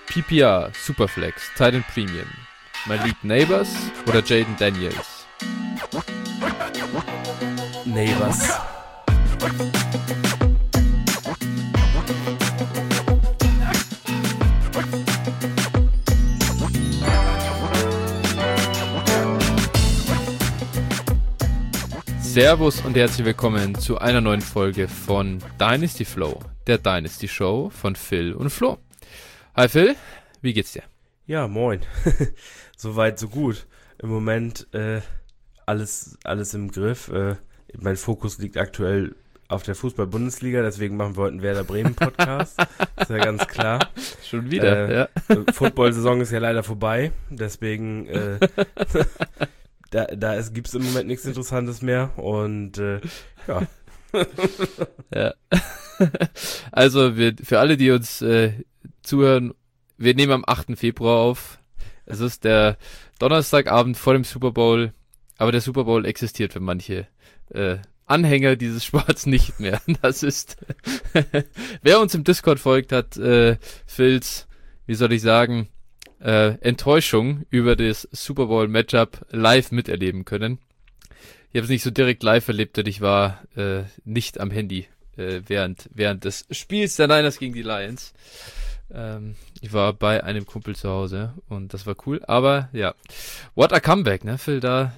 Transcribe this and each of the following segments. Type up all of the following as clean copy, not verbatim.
PPR, Superflex, Titan Premium, Malik Neighbors oder Jaden Daniels? Neighbors. Servus und herzlich willkommen zu einer neuen Folge von Dynasty Flow, der Dynasty Show von Phil und Flo. Hi Phil, wie geht's dir? Ja, moin. Soweit, so gut. Im Moment alles im Griff. Mein Fokus liegt aktuell auf der Fußball-Bundesliga, deswegen machen wir heute einen Werder Bremen-Podcast. Ist ja ganz klar. Schon wieder, ja. Football-Saison ist ja leider vorbei, deswegen gibt es im Moment nichts Interessantes mehr und ja. Ja. Also für alle, die uns zuhören, wir nehmen am 8. Februar auf. Es ist der Donnerstagabend vor dem Super Bowl, aber der Super Bowl existiert für manche Anhänger dieses Sports nicht mehr. Das ist, wer uns im Discord folgt, hat Phils, wie soll ich sagen, Enttäuschung über das Super Bowl Matchup live miterleben können. Ich habe es nicht so direkt live erlebt, denn ich war nicht am Handy während des Spiels der Niners gegen die Lions. Ich war bei einem Kumpel zu Hause und das war cool. Aber ja, what a comeback, ne, Phil? Da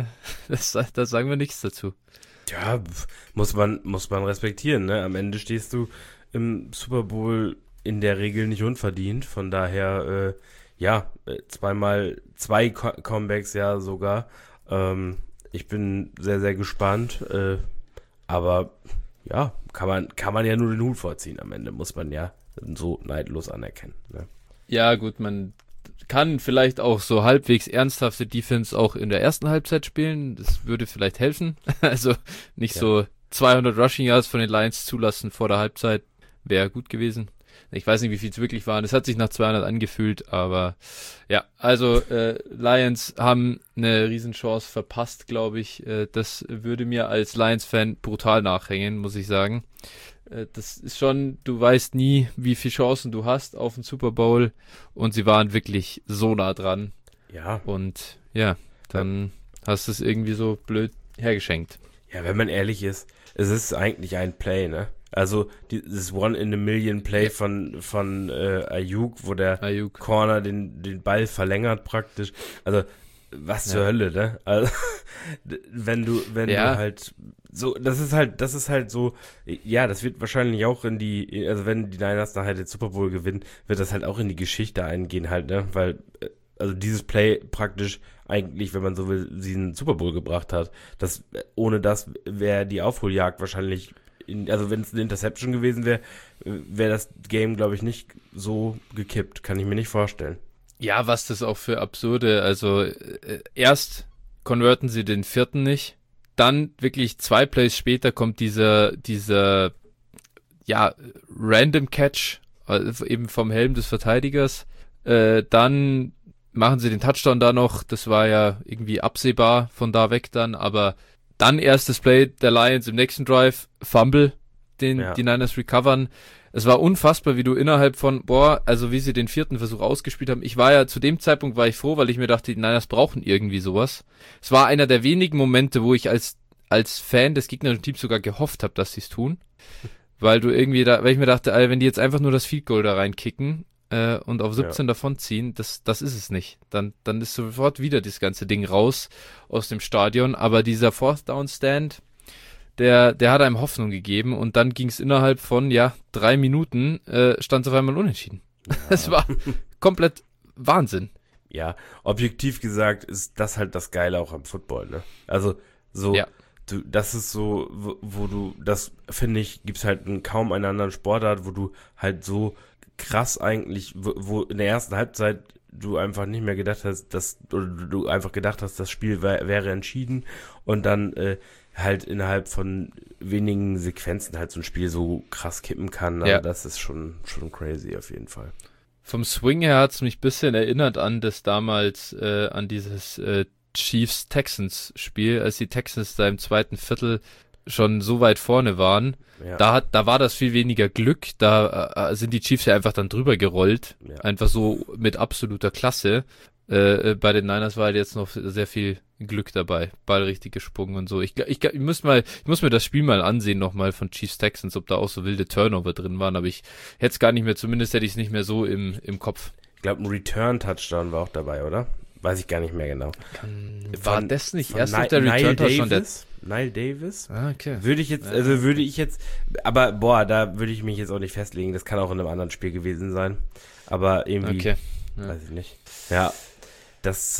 sagen wir nichts dazu. Ja, muss man respektieren, ne? Am Ende stehst du im Super Bowl in der Regel nicht unverdient. Von daher, zweimal zwei Comebacks ja sogar. Ich bin sehr, sehr gespannt. Aber ja, kann man ja nur den Hut vorziehen. Am Ende muss man ja so neidlos anerkennen. Ne? Ja, gut, man kann vielleicht auch so halbwegs ernsthafte Defense auch in der ersten Halbzeit spielen. Das würde vielleicht helfen. Also nicht so 200 Rushing Yards von den Lions zulassen vor der Halbzeit. Wäre gut gewesen. Ich weiß nicht, wie viel es wirklich waren. Es hat sich nach 200 angefühlt, aber ja, also Lions haben eine Riesenchance verpasst, glaube ich. Das würde mir als Lions-Fan brutal nachhängen, muss ich sagen. Das ist schon, du weißt nie, wie viele Chancen du hast auf den Super Bowl und sie waren wirklich so nah dran. Ja. Und ja, dann hast du es irgendwie so blöd hergeschenkt. Ja, wenn man ehrlich ist, es ist eigentlich ein Play, ne? Also dieses One-in-a-Million-Play von Ayuk, wo der Corner den Ball verlängert praktisch. Also was zur Hölle, ne? Also wenn du halt so, das ist halt so, ja, das wird wahrscheinlich auch wenn die Niners nachher den Super Bowl gewinnen, wird das halt auch in die Geschichte eingehen halt, ne? Weil, also dieses Play praktisch eigentlich, wenn man so will, sie einen Super Bowl gebracht hat. Ohne das wäre die Aufholjagd wahrscheinlich also wenn es eine Interception gewesen wäre, wäre das Game, glaube ich, nicht so gekippt. Kann ich mir nicht vorstellen. Ja, was das auch für absurde, also erst konverten sie den 4. nicht, dann wirklich 2 Plays später kommt dieser Random Catch, eben vom Helm des Verteidigers, dann machen sie den Touchdown da noch, das war ja irgendwie absehbar von da weg dann, aber dann erstes Play der Lions im nächsten Drive, Fumble, die Niners recovern. Es war unfassbar, wie du innerhalb von, wie sie den 4. Versuch ausgespielt haben. Zu dem Zeitpunkt war ich froh, weil ich mir dachte, die Niners brauchen irgendwie sowas. Es war einer der wenigen Momente, wo ich als Fan des gegnerischen Teams sogar gehofft habe, dass sie es tun. Weil weil ich mir dachte, wenn die jetzt einfach nur das Field Goal da reinkicken, und auf 17 davon ziehen, das ist es nicht. Dann ist sofort wieder das ganze Ding raus aus dem Stadion. Aber dieser Fourth Down Stand, der hat einem Hoffnung gegeben und dann ging es innerhalb von 3 Minuten stand es auf einmal unentschieden. Ja. Das war komplett Wahnsinn. Ja, objektiv gesagt ist das halt das Geile auch am Football, ne? Also so, das ist so, wo du, das finde ich, gibt's halt in kaum einer anderen Sportart, wo du halt so krass eigentlich, wo in der ersten Halbzeit du einfach nicht mehr gedacht hast, das Spiel wäre entschieden und dann halt innerhalb von wenigen Sequenzen halt so ein Spiel so krass kippen kann. Also das ist schon crazy auf jeden Fall. Vom Swing her hat es mich ein bisschen erinnert an das damals, an dieses Chiefs-Texans-Spiel, als die Texans da im zweiten Viertel schon so weit vorne waren, da war das viel weniger Glück, da sind die Chiefs ja einfach dann drüber gerollt, einfach so mit absoluter Klasse. Bei den Niners war halt jetzt noch sehr viel Glück dabei, Ball richtig gesprungen und so. Ich muss mir das Spiel mal ansehen nochmal von Chiefs Texans, ob da auch so wilde Turnover drin waren, aber ich hätte es gar nicht mehr, zumindest hätte ich es nicht mehr so im Kopf. Ich glaube, ein Return-Touchdown war auch dabei, oder? Weiß ich gar nicht mehr genau. War das nicht erst auf der Return-Touchdown? Nile Davis? Ah, okay. Würde ich jetzt, aber da würde ich mich jetzt auch nicht festlegen, das kann auch in einem anderen Spiel gewesen sein, aber irgendwie, weiß ich nicht. Ja, das,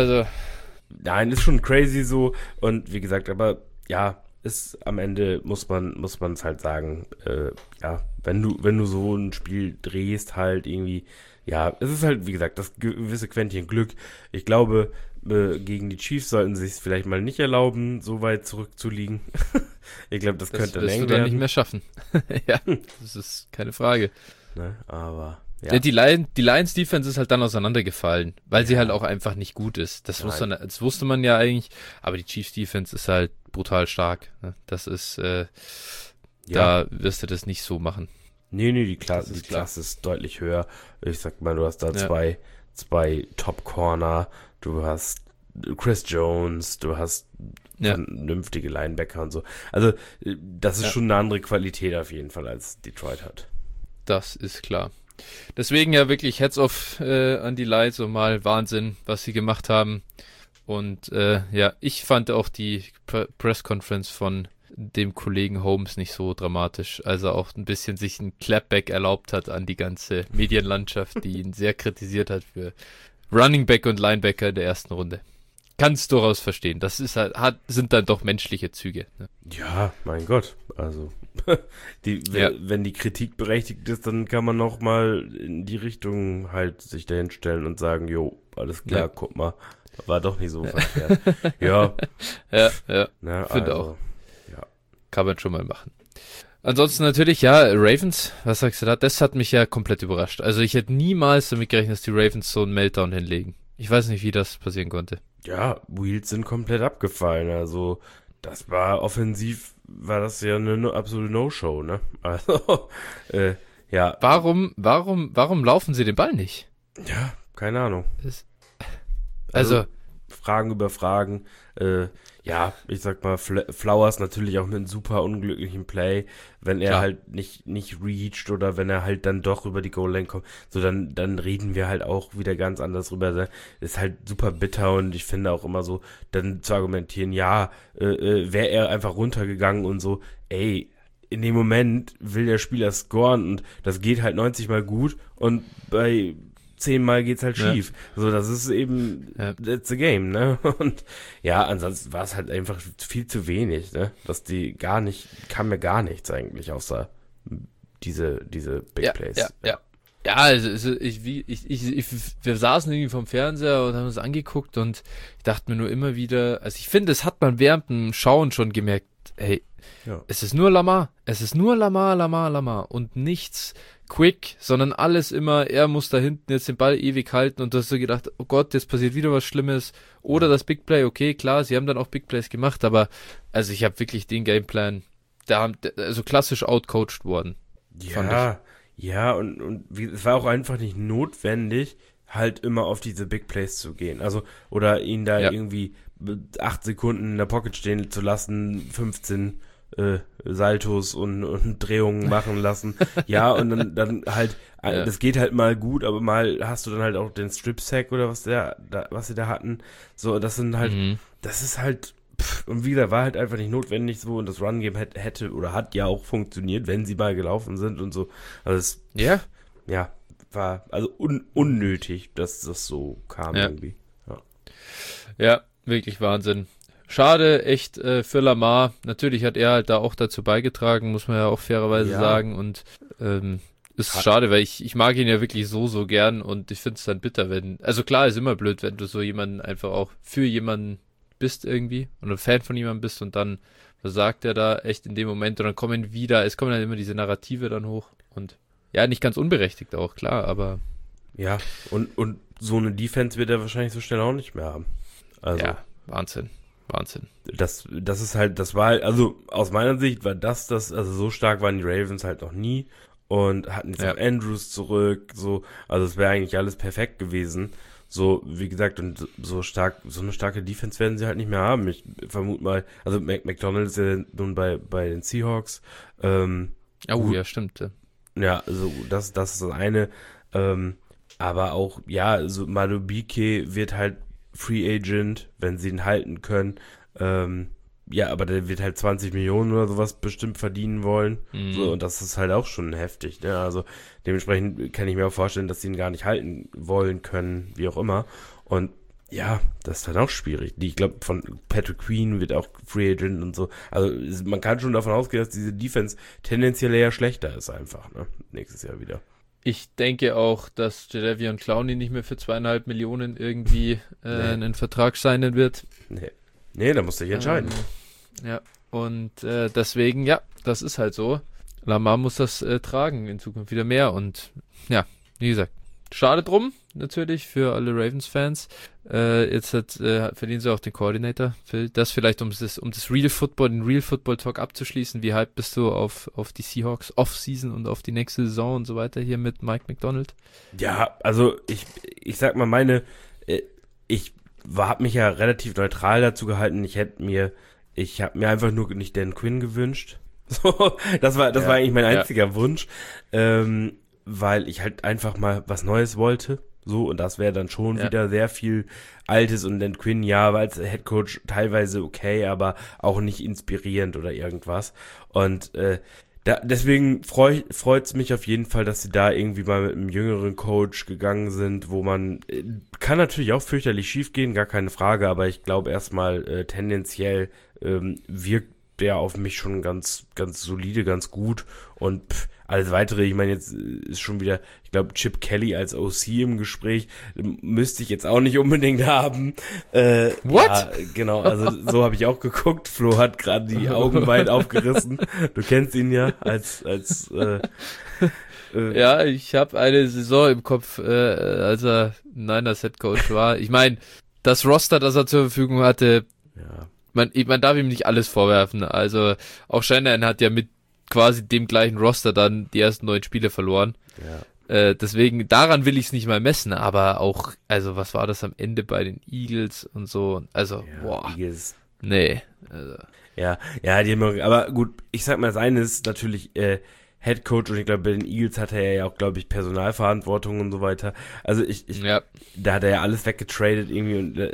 nein, ist schon crazy so und wie gesagt, aber ja, ist am Ende muss man es halt sagen, wenn du so ein Spiel drehst halt irgendwie, ja, es ist halt, wie gesagt, das gewisse Quäntchen Glück. Ich glaube, gegen die Chiefs sollten sie es vielleicht mal nicht erlauben, so weit zurückzuliegen. Ich glaube, das könnte eng werden. Das wirst du dann nicht mehr schaffen. Ja, das ist keine Frage. Ne, aber ja. Die Lions Defense ist halt dann auseinandergefallen, weil sie halt auch einfach nicht gut ist. Das wusste man ja eigentlich, aber die Chiefs Defense ist halt brutal stark. Das ist, da wirst du das nicht so machen. Nee, die Klasse ist deutlich höher. Ich sag mal, du hast da zwei Top-Corner, du hast Chris Jones, du hast vernünftige Linebacker und so. Also, das ist schon eine andere Qualität auf jeden Fall, als Detroit hat. Das ist klar. Deswegen ja wirklich Heads off an die Lions und mal Wahnsinn, was sie gemacht haben. Und ich fand auch die Press-Conference von dem Kollegen Holmes nicht so dramatisch, also auch ein bisschen sich ein Clapback erlaubt hat an die ganze Medienlandschaft, die ihn sehr kritisiert hat für Running Back und Linebacker in der ersten Runde. Kann es durchaus verstehen. Das ist sind dann doch menschliche Züge. Ne? Ja, mein Gott. Also, wenn die Kritik berechtigt ist, dann kann man noch mal in die Richtung halt sich dahin stellen und sagen, jo, alles klar, guck mal, war doch nicht so verkehrt. Ja. Na, finde auch. Kann man schon mal machen. Ansonsten natürlich, Ravens, was sagst du da? Das hat mich ja komplett überrascht. Also ich hätte niemals damit gerechnet, dass die Ravens so einen Meltdown hinlegen. Ich weiß nicht, wie das passieren konnte. Ja, Wheels sind komplett abgefallen. Also das war offensiv, war das ja eine absolute No-Show, ne? Also, Warum laufen sie den Ball nicht? Ja, keine Ahnung. Also Fragen über Fragen. Ich sag mal, Flowers natürlich auch mit einem super unglücklichen Play, wenn er halt nicht reached oder wenn er halt dann doch über die Goal-Line kommt, so dann reden wir halt auch wieder ganz anders drüber. Das ist halt super bitter und ich finde auch immer so, dann zu argumentieren, wäre er einfach runtergegangen und so, in dem Moment will der Spieler scoren und das geht halt 90 Mal gut und bei 10 Mal geht's halt schief. So, das ist eben, that's the game, ne? Und ansonsten war es halt einfach viel zu wenig, ne? Dass kam mir gar nichts eigentlich, außer diese Big Plays. Ja, also wir saßen irgendwie vom Fernseher und haben uns angeguckt und ich dachte mir nur immer wieder, also ich finde, das hat man während dem Schauen schon gemerkt, es ist nur Lamar und nichts quick, sondern alles immer, er muss da hinten jetzt den Ball ewig halten und du hast so gedacht, oh Gott, jetzt passiert wieder was Schlimmes oder das Big Play, okay, klar, sie haben dann auch Big Plays gemacht, aber also ich habe wirklich den Gameplan, also klassisch outcoached worden. Ja, und es war auch einfach nicht notwendig, halt immer auf diese Big Plays zu gehen, also, oder ihn da irgendwie 8 Sekunden in der Pocket stehen zu lassen, 15 Saltos und Drehungen machen lassen. Ja, und dann halt, das geht halt mal gut, aber mal hast du dann halt auch den Strip-Sack oder was sie da hatten. So, das sind halt, das ist halt, und wieder war halt einfach nicht notwendig so und das Run-Game hätte oder hat ja auch funktioniert, wenn sie mal gelaufen sind und so. Also war also unnötig, dass das so kam irgendwie. Ja, wirklich Wahnsinn. Schade, echt für Lamar. Natürlich hat er halt da auch dazu beigetragen, muss man ja auch fairerweise sagen. Und ist schade, weil ich mag ihn ja wirklich so gern und ich finde es dann bitter, also klar, ist immer blöd, wenn du so jemanden einfach auch für jemanden bist irgendwie und ein Fan von jemandem bist und dann versagt er da echt in dem Moment und dann es kommen dann immer diese Narrative dann hoch und nicht ganz unberechtigt auch, klar, aber ja, und so eine Defense wird er wahrscheinlich so schnell auch nicht mehr haben. Also ja, Wahnsinn. Wahnsinn. Das ist halt, das war halt, also aus meiner Sicht war also so stark waren die Ravens halt noch nie und hatten jetzt auch Andrews zurück, so, also es wäre eigentlich alles perfekt gewesen. So, wie gesagt, und so eine starke Defense werden sie halt nicht mehr haben. Ich vermute mal, also McDonald ist ja nun bei den Seahawks. Ja, stimmt. Ja, also das ist das eine. Aber auch, ja, so Madubuike wird halt Free Agent, wenn sie ihn halten können. Ja, aber der wird halt 20 Millionen oder sowas bestimmt verdienen wollen. So, und das ist halt auch schon heftig, ne? Also dementsprechend kann ich mir auch vorstellen, dass sie ihn gar nicht halten wollen können, wie auch immer. Und ja, das ist halt auch schwierig. Ich glaube, von Patrick Queen wird auch Free Agent und so. Also man kann schon davon ausgehen, dass diese Defense tendenziell eher schlechter ist einfach, ne? Nächstes Jahr wieder. Ich denke auch, dass Jadeveon Clowney nicht mehr für 2,5 Millionen irgendwie einen Vertrag signen wird. Nee, da musst du dich entscheiden. Ja, und deswegen, ja, das ist halt so. Lamar muss das tragen in Zukunft wieder mehr und ja, wie gesagt, schade drum, natürlich, für alle Ravens-Fans. Jetzt verdienen sie auch den Coordinator. Das vielleicht, um das Real Football, den Real Football Talk abzuschließen. Wie hyped bist du auf die Seahawks Off-Season und auf die nächste Saison und so weiter hier mit Mike Macdonald? Ja, also ich sag mal, ich habe mich ja relativ neutral dazu gehalten. Ich habe mir einfach nur nicht Dan Quinn gewünscht. So, das war eigentlich mein einziger Wunsch, weil ich halt einfach mal was Neues wollte. So, und das wäre dann schon wieder sehr viel Altes und Dan Quinn, ja, war als Headcoach teilweise okay, aber auch nicht inspirierend oder irgendwas. Und deswegen freut's mich auf jeden Fall, dass sie da irgendwie mal mit einem jüngeren Coach gegangen sind, wo man, kann natürlich auch fürchterlich schief gehen, gar keine Frage, aber ich glaube erstmal tendenziell wirkt der auf mich schon ganz, ganz solide, ganz gut und alles weitere, ich meine, jetzt ist schon wieder, ich glaube, Chip Kelly als OC im Gespräch, müsste ich jetzt auch nicht unbedingt haben. What? Ja, genau, also so habe ich auch geguckt. Flo hat gerade die Augen weit aufgerissen. Du kennst ihn ja als ja, ich habe eine Saison im Kopf, als er Niners Head Coach war. Ich meine, das Roster, das er zur Verfügung hatte, man darf ihm nicht alles vorwerfen. Also auch Shanahan hat ja mit quasi dem gleichen Roster dann die ersten 9 Spiele verloren. Ja. Deswegen, daran will ich es nicht mal messen, aber auch, also was war das am Ende bei den Eagles und so, also, Eagles. Nee. Also. Ja, die haben, aber gut, ich sag mal, das eine ist natürlich Head Coach und ich glaube, bei den Eagles hatte er ja auch, glaube ich, Personalverantwortung und so weiter. Also da hat er ja alles weggetradet irgendwie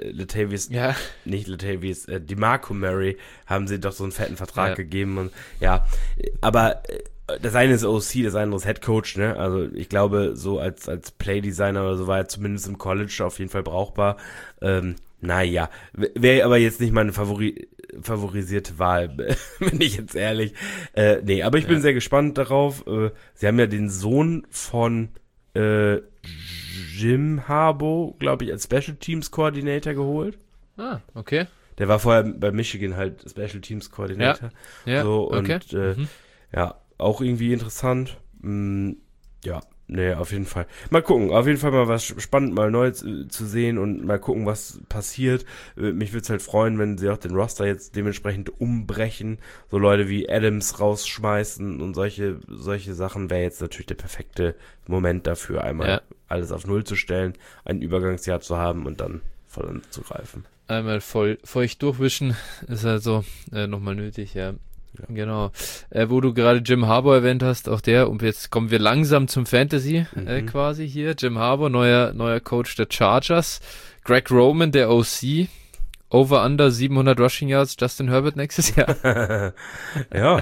und DeMarco Murray haben sie doch so einen fetten Vertrag gegeben und aber das eine ist OC, das andere ist Head Coach, ne? Also ich glaube, so als Playdesigner oder so war er zumindest im College auf jeden Fall brauchbar. Naja, wäre aber jetzt nicht meine favorisierte Wahl, bin ich jetzt ehrlich. Nee, aber ich bin sehr gespannt darauf. Sie haben ja den Sohn von Jim Harbaugh, glaube ich, als Special Teams Coordinator geholt. Ah, okay. Der war vorher bei Michigan halt Special Teams Coordinator. Ja, so, okay. Und auch irgendwie interessant. Nee, auf jeden Fall. Mal gucken, auf jeden Fall mal was spannend, mal neu zu sehen und mal gucken, was passiert. Mich würde es halt freuen, wenn sie auch den Roster jetzt dementsprechend umbrechen, so Leute wie Adams rausschmeißen und solche Sachen wäre jetzt natürlich der perfekte Moment dafür, einmal alles auf Null zu stellen, ein Übergangsjahr zu haben und dann voll anzugreifen. Einmal voll feucht durchwischen, ist also nochmal nötig, ja. Genau. Wo du gerade Jim Harbaugh erwähnt hast, auch der, und jetzt kommen wir langsam zum Fantasy quasi hier. Jim Harbaugh, neuer Coach der Chargers. Greg Roman, der OC. Over-under 700 Rushing Yards, Justin Herbert nächstes Jahr. Ja.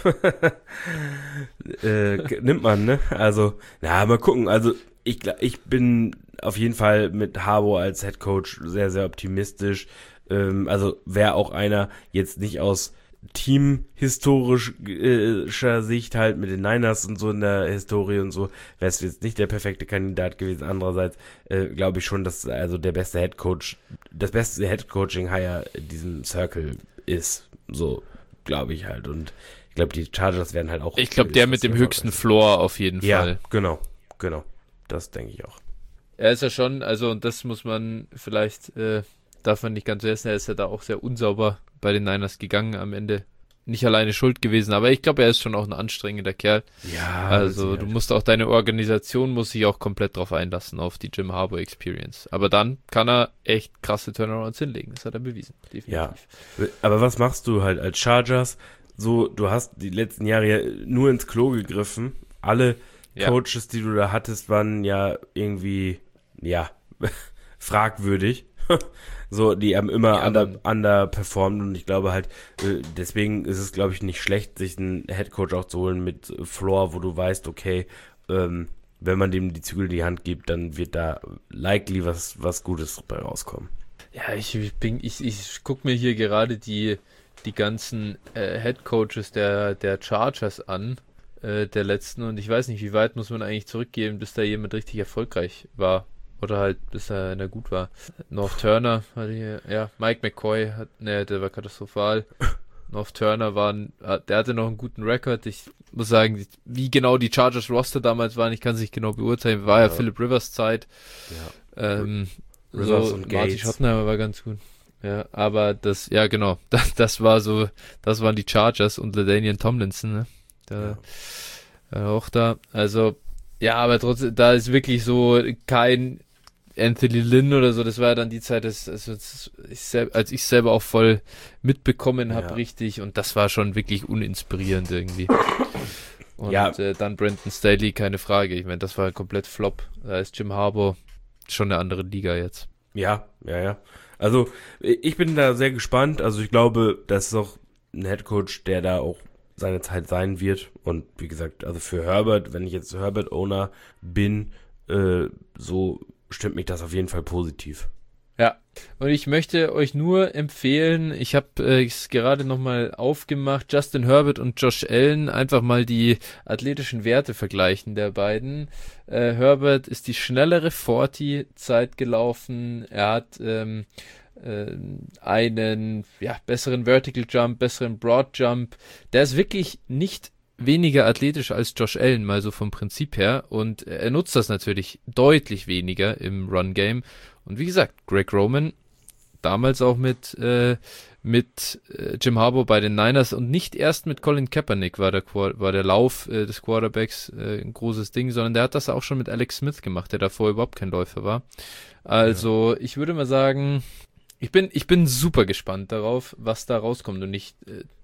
Nimmt man, ne? Also, mal gucken. Also, ich bin auf jeden Fall mit Harbaugh als Head Coach sehr, sehr optimistisch. Wäre auch einer jetzt nicht aus teamhistorischer Sicht halt mit den Niners und so in der Historie und so, wäre es jetzt nicht der perfekte Kandidat gewesen. Andererseits glaube ich schon, dass also das beste Headcoaching-Hire in diesem Circle ist. So glaube ich halt. Und ich glaube, die Chargers werden halt auch... Ich glaube, der mit dem höchsten Floor auf jeden Fall. Ja, genau. Das denke ich auch. Er ist ja schon, also und das muss man vielleicht darf man nicht ganz vergessen, er ist ja da auch sehr unsauber bei den Niners gegangen am Ende. Nicht alleine schuld gewesen, aber ich glaube, er ist schon auch ein anstrengender Kerl. Ja. Also du musst auch, deine Organisation muss sich auch komplett drauf einlassen, auf die Jim Harbaugh Experience. Aber dann kann er echt krasse Turnarounds hinlegen, das hat er bewiesen, definitiv. Ja, aber was machst du halt als Chargers? So, du hast die letzten Jahre ja nur ins Klo gegriffen. Alle Coaches, die du da hattest, waren ja irgendwie, fragwürdig. So, die haben immer underperformed und ich glaube halt, deswegen ist es, glaube ich, nicht schlecht, sich einen Headcoach auch zu holen mit Floor, wo du weißt, okay, wenn man dem die Zügel in die Hand gibt, dann wird da likely was Gutes dabei rauskommen. Ja, ich gucke mir hier gerade die ganzen Headcoaches der Chargers an, der letzten, und ich weiß nicht, wie weit muss man eigentlich zurückgehen, bis da jemand richtig erfolgreich war. Oder halt, bis er gut war. North Turner hatte hier, Mike McCoy der war katastrophal. North Turner der hatte noch einen guten Rekord. Ich muss sagen, wie genau die Chargers Roster damals waren, ich kann es nicht genau beurteilen. War ja Philip Rivers Zeit. Ja. Rivers und Gates. Marty Schottenheimer war ganz gut. Ja, aber das waren die Chargers und LaDainian Tomlinson, ne? Auch da. Also, ja, aber trotzdem, da ist wirklich so kein Anthony Lynn oder so, das war ja dann die Zeit, als ich selber auch voll mitbekommen habe, richtig, und das war schon wirklich uninspirierend irgendwie. Und dann Brandon Staley, keine Frage, ich meine, das war komplett Flop. Da ist Jim Harbaugh schon eine andere Liga jetzt. Ja. Also, ich bin da sehr gespannt, also ich glaube, das ist auch ein Headcoach, der da auch seine Zeit sein wird, und wie gesagt, also für Herbert, wenn ich jetzt Herbert-Owner bin, so stimmt mich das auf jeden Fall positiv. Ja, und ich möchte euch nur empfehlen, ich habe es gerade nochmal aufgemacht, Justin Herbert und Josh Allen, einfach mal die athletischen Werte vergleichen der beiden. Herbert ist die schnellere 40-Zeit gelaufen, er hat einen besseren Vertical Jump, besseren Broad Jump. Der ist wirklich nicht weniger athletisch als Josh Allen, mal so vom Prinzip her, und er nutzt das natürlich deutlich weniger im Run-Game. Und wie gesagt, Greg Roman, damals auch mit Jim Harbaugh bei den Niners und nicht erst mit Colin Kaepernick war der Lauf des Quarterbacks ein großes Ding, sondern der hat das auch schon mit Alex Smith gemacht, der davor überhaupt kein Läufer war. Also ich würde mal sagen, ich bin super gespannt darauf, was da rauskommt, und ich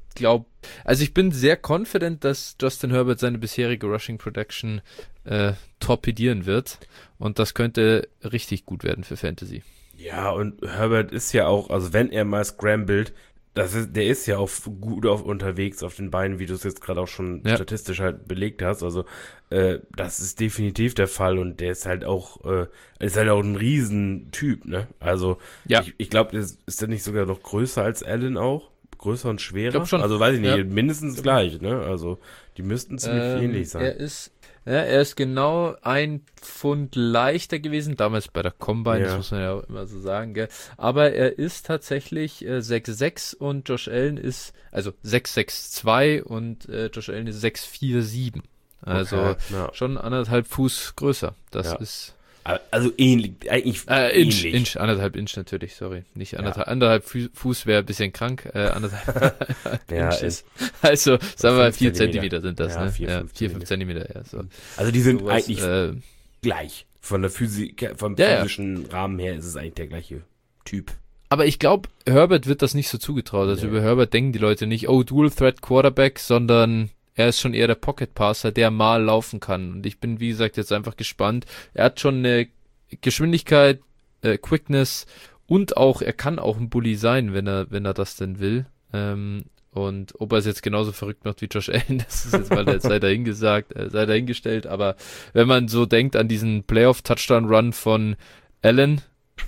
ich bin sehr confident, dass Justin Herbert seine bisherige Rushing Production torpedieren wird, und das könnte richtig gut werden für Fantasy. Ja, und Herbert ist ja auch, also wenn er mal scrambled, der ist ja auch gut unterwegs auf den Beinen, wie du es jetzt gerade auch schon statistisch halt belegt hast. Also das ist definitiv der Fall, und der ist halt auch ein Riesentyp, ne? Also ich glaube, ist der nicht sogar noch größer als Allen auch? Größer und schwerer? Ich glaube schon. Also weiß ich nicht, mindestens gleich, ne? Also die müssten ziemlich ähnlich sein. Er ist genau 1 Pfund leichter gewesen, damals bei der Combine, das muss man ja auch immer so sagen, gell? Aber er ist tatsächlich 6'6" und Josh Allen ist, also 6'6'2" und Josh Allen ist 6'4'7". Also schon 1,5 Fuß größer. Das ist... Also ähnlich, eigentlich ähnlich. Inch, 1,5 Inch natürlich, sorry. Nicht 1,5 Fuß wäre ein bisschen krank, 1,5 Inches. Also, sagen wir 4 Zentimeter sind das, ne? 4-5 Zentimeter, ja. So. Also die sind eigentlich gleich. Vom physischen Rahmen her ist es eigentlich der gleiche Typ. Aber ich glaube, Herbert wird das nicht so zugetraut. Also über Herbert denken die Leute nicht, Dual Threat Quarterback, sondern er ist schon eher der Pocket Passer, der mal laufen kann. Und ich bin, wie gesagt, jetzt einfach gespannt. Er hat schon eine Geschwindigkeit, Quickness, und auch, er kann auch ein Bully sein, wenn er das denn will. Und ob er es jetzt genauso verrückt macht wie Josh Allen, das ist jetzt mal sei dahingestellt. Aber wenn man so denkt an diesen Playoff-Touchdown-Run von Allen,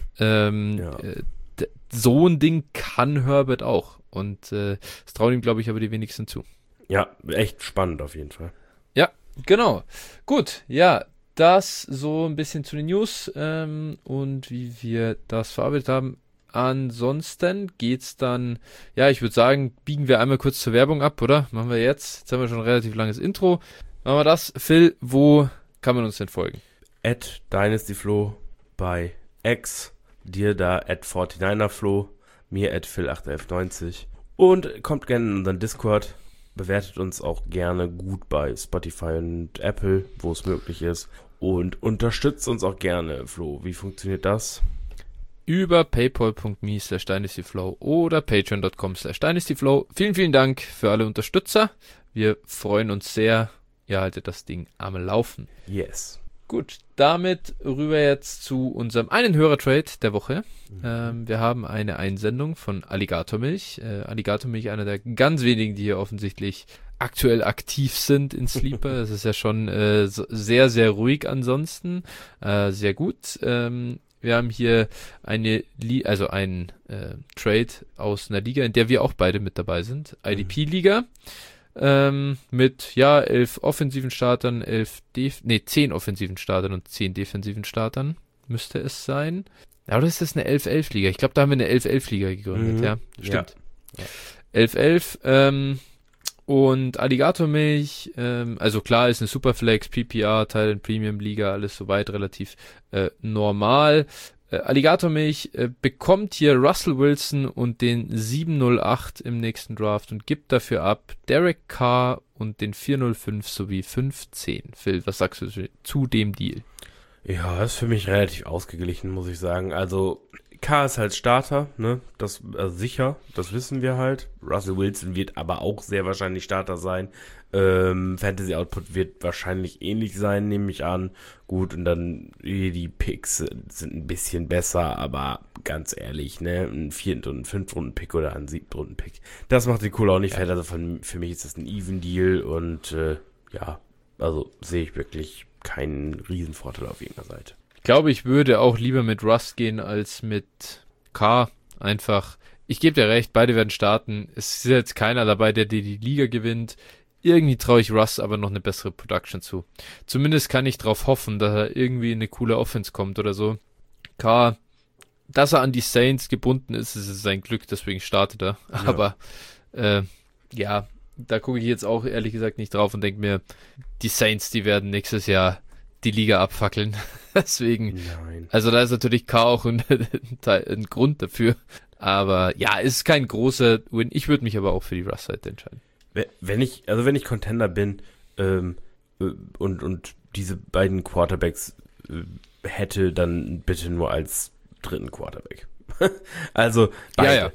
so ein Ding kann Herbert auch. Und das trauen ihm, glaube ich, aber die wenigsten zu. Ja, echt spannend auf jeden Fall. Ja, genau. Gut, ja, das so ein bisschen zu den News und wie wir das verarbeitet haben. Ansonsten geht's dann, ich würde sagen, biegen wir einmal kurz zur Werbung ab, oder? Machen wir jetzt. Jetzt haben wir schon ein relativ langes Intro. Machen wir das. Phil, wo kann man uns denn folgen? @DynastyFlo bei X, dir da @49erflo, mir @phil81190 und kommt gerne in unseren Discord, bewertet uns auch gerne gut bei Spotify und Apple, wo es möglich ist und unterstützt uns auch gerne. Flo, wie funktioniert das? Über paypal.me/dynastyflow oder patreon.com/dynastyflow. Vielen, vielen Dank für alle Unterstützer. Wir freuen uns sehr. Ihr haltet das Ding am Laufen. Yes. Gut, damit rüber jetzt zu unserem einen Hörertrade der Woche. Wir haben eine Einsendung von Alligatormilch. Alligatormilch, einer der ganz wenigen, die hier offensichtlich aktuell aktiv sind in Sleeper. Das ist ja schon sehr, sehr ruhig ansonsten. Sehr gut. Wir haben hier einen Trade aus einer Liga, in der wir auch beide mit dabei sind. IDP-Liga. Mit 11 offensiven Startern, 10 offensiven Startern und 10 defensiven Startern müsste es sein. Ja, oder ist das eine 11-11-Liga? Ich glaube, da haben wir eine 11-11-Liga gegründet, ja. Stimmt. Ja. 11-11, und Alligatormilch, also klar, ist eine Superflex, PPR, Teil in Premium-Liga, alles soweit relativ normal. Alligatormilch bekommt hier Russell Wilson und den 708 im nächsten Draft und gibt dafür ab Derek Carr und den 405 sowie 510. Phil, was sagst du zu dem Deal? Ja, ist für mich relativ ausgeglichen, muss ich sagen. Also Carr ist halt Starter, ne? Das sicher, das wissen wir halt. Russell Wilson wird aber auch sehr wahrscheinlich Starter sein. Fantasy Output wird wahrscheinlich ähnlich sein, nehme ich an. Gut, und dann die Picks sind ein bisschen besser, aber ganz ehrlich, ne, ein 4. und 5. Runden-Pick oder ein 7. Runden-Pick, das macht die Kohle auch nicht fett. Also für mich ist das ein Even-Deal und also sehe ich wirklich keinen Riesenvorteil auf irgendeiner Seite. Ich glaube, ich würde auch lieber mit Russ gehen als mit Carr. Einfach, ich gebe dir recht, beide werden starten. Es ist jetzt keiner dabei, der die Liga gewinnt. Irgendwie traue ich Russ aber noch eine bessere Production zu. Zumindest kann ich darauf hoffen, dass er irgendwie in eine coole Offense kommt oder so. Carr, dass er an die Saints gebunden ist, ist sein Glück, deswegen startet er. Ja. Aber da gucke ich jetzt auch ehrlich gesagt nicht drauf und denke mir, die Saints, die werden nächstes Jahr die Liga abfackeln. Deswegen, nein. Also da ist natürlich Carr auch ein Grund dafür. Aber ja, es ist kein großer Win. Ich würde mich aber auch für die Russ-Seite entscheiden. Wenn ich Contender bin und diese beiden Quarterbacks hätte, dann bitte nur als dritten Quarterback. Also beide.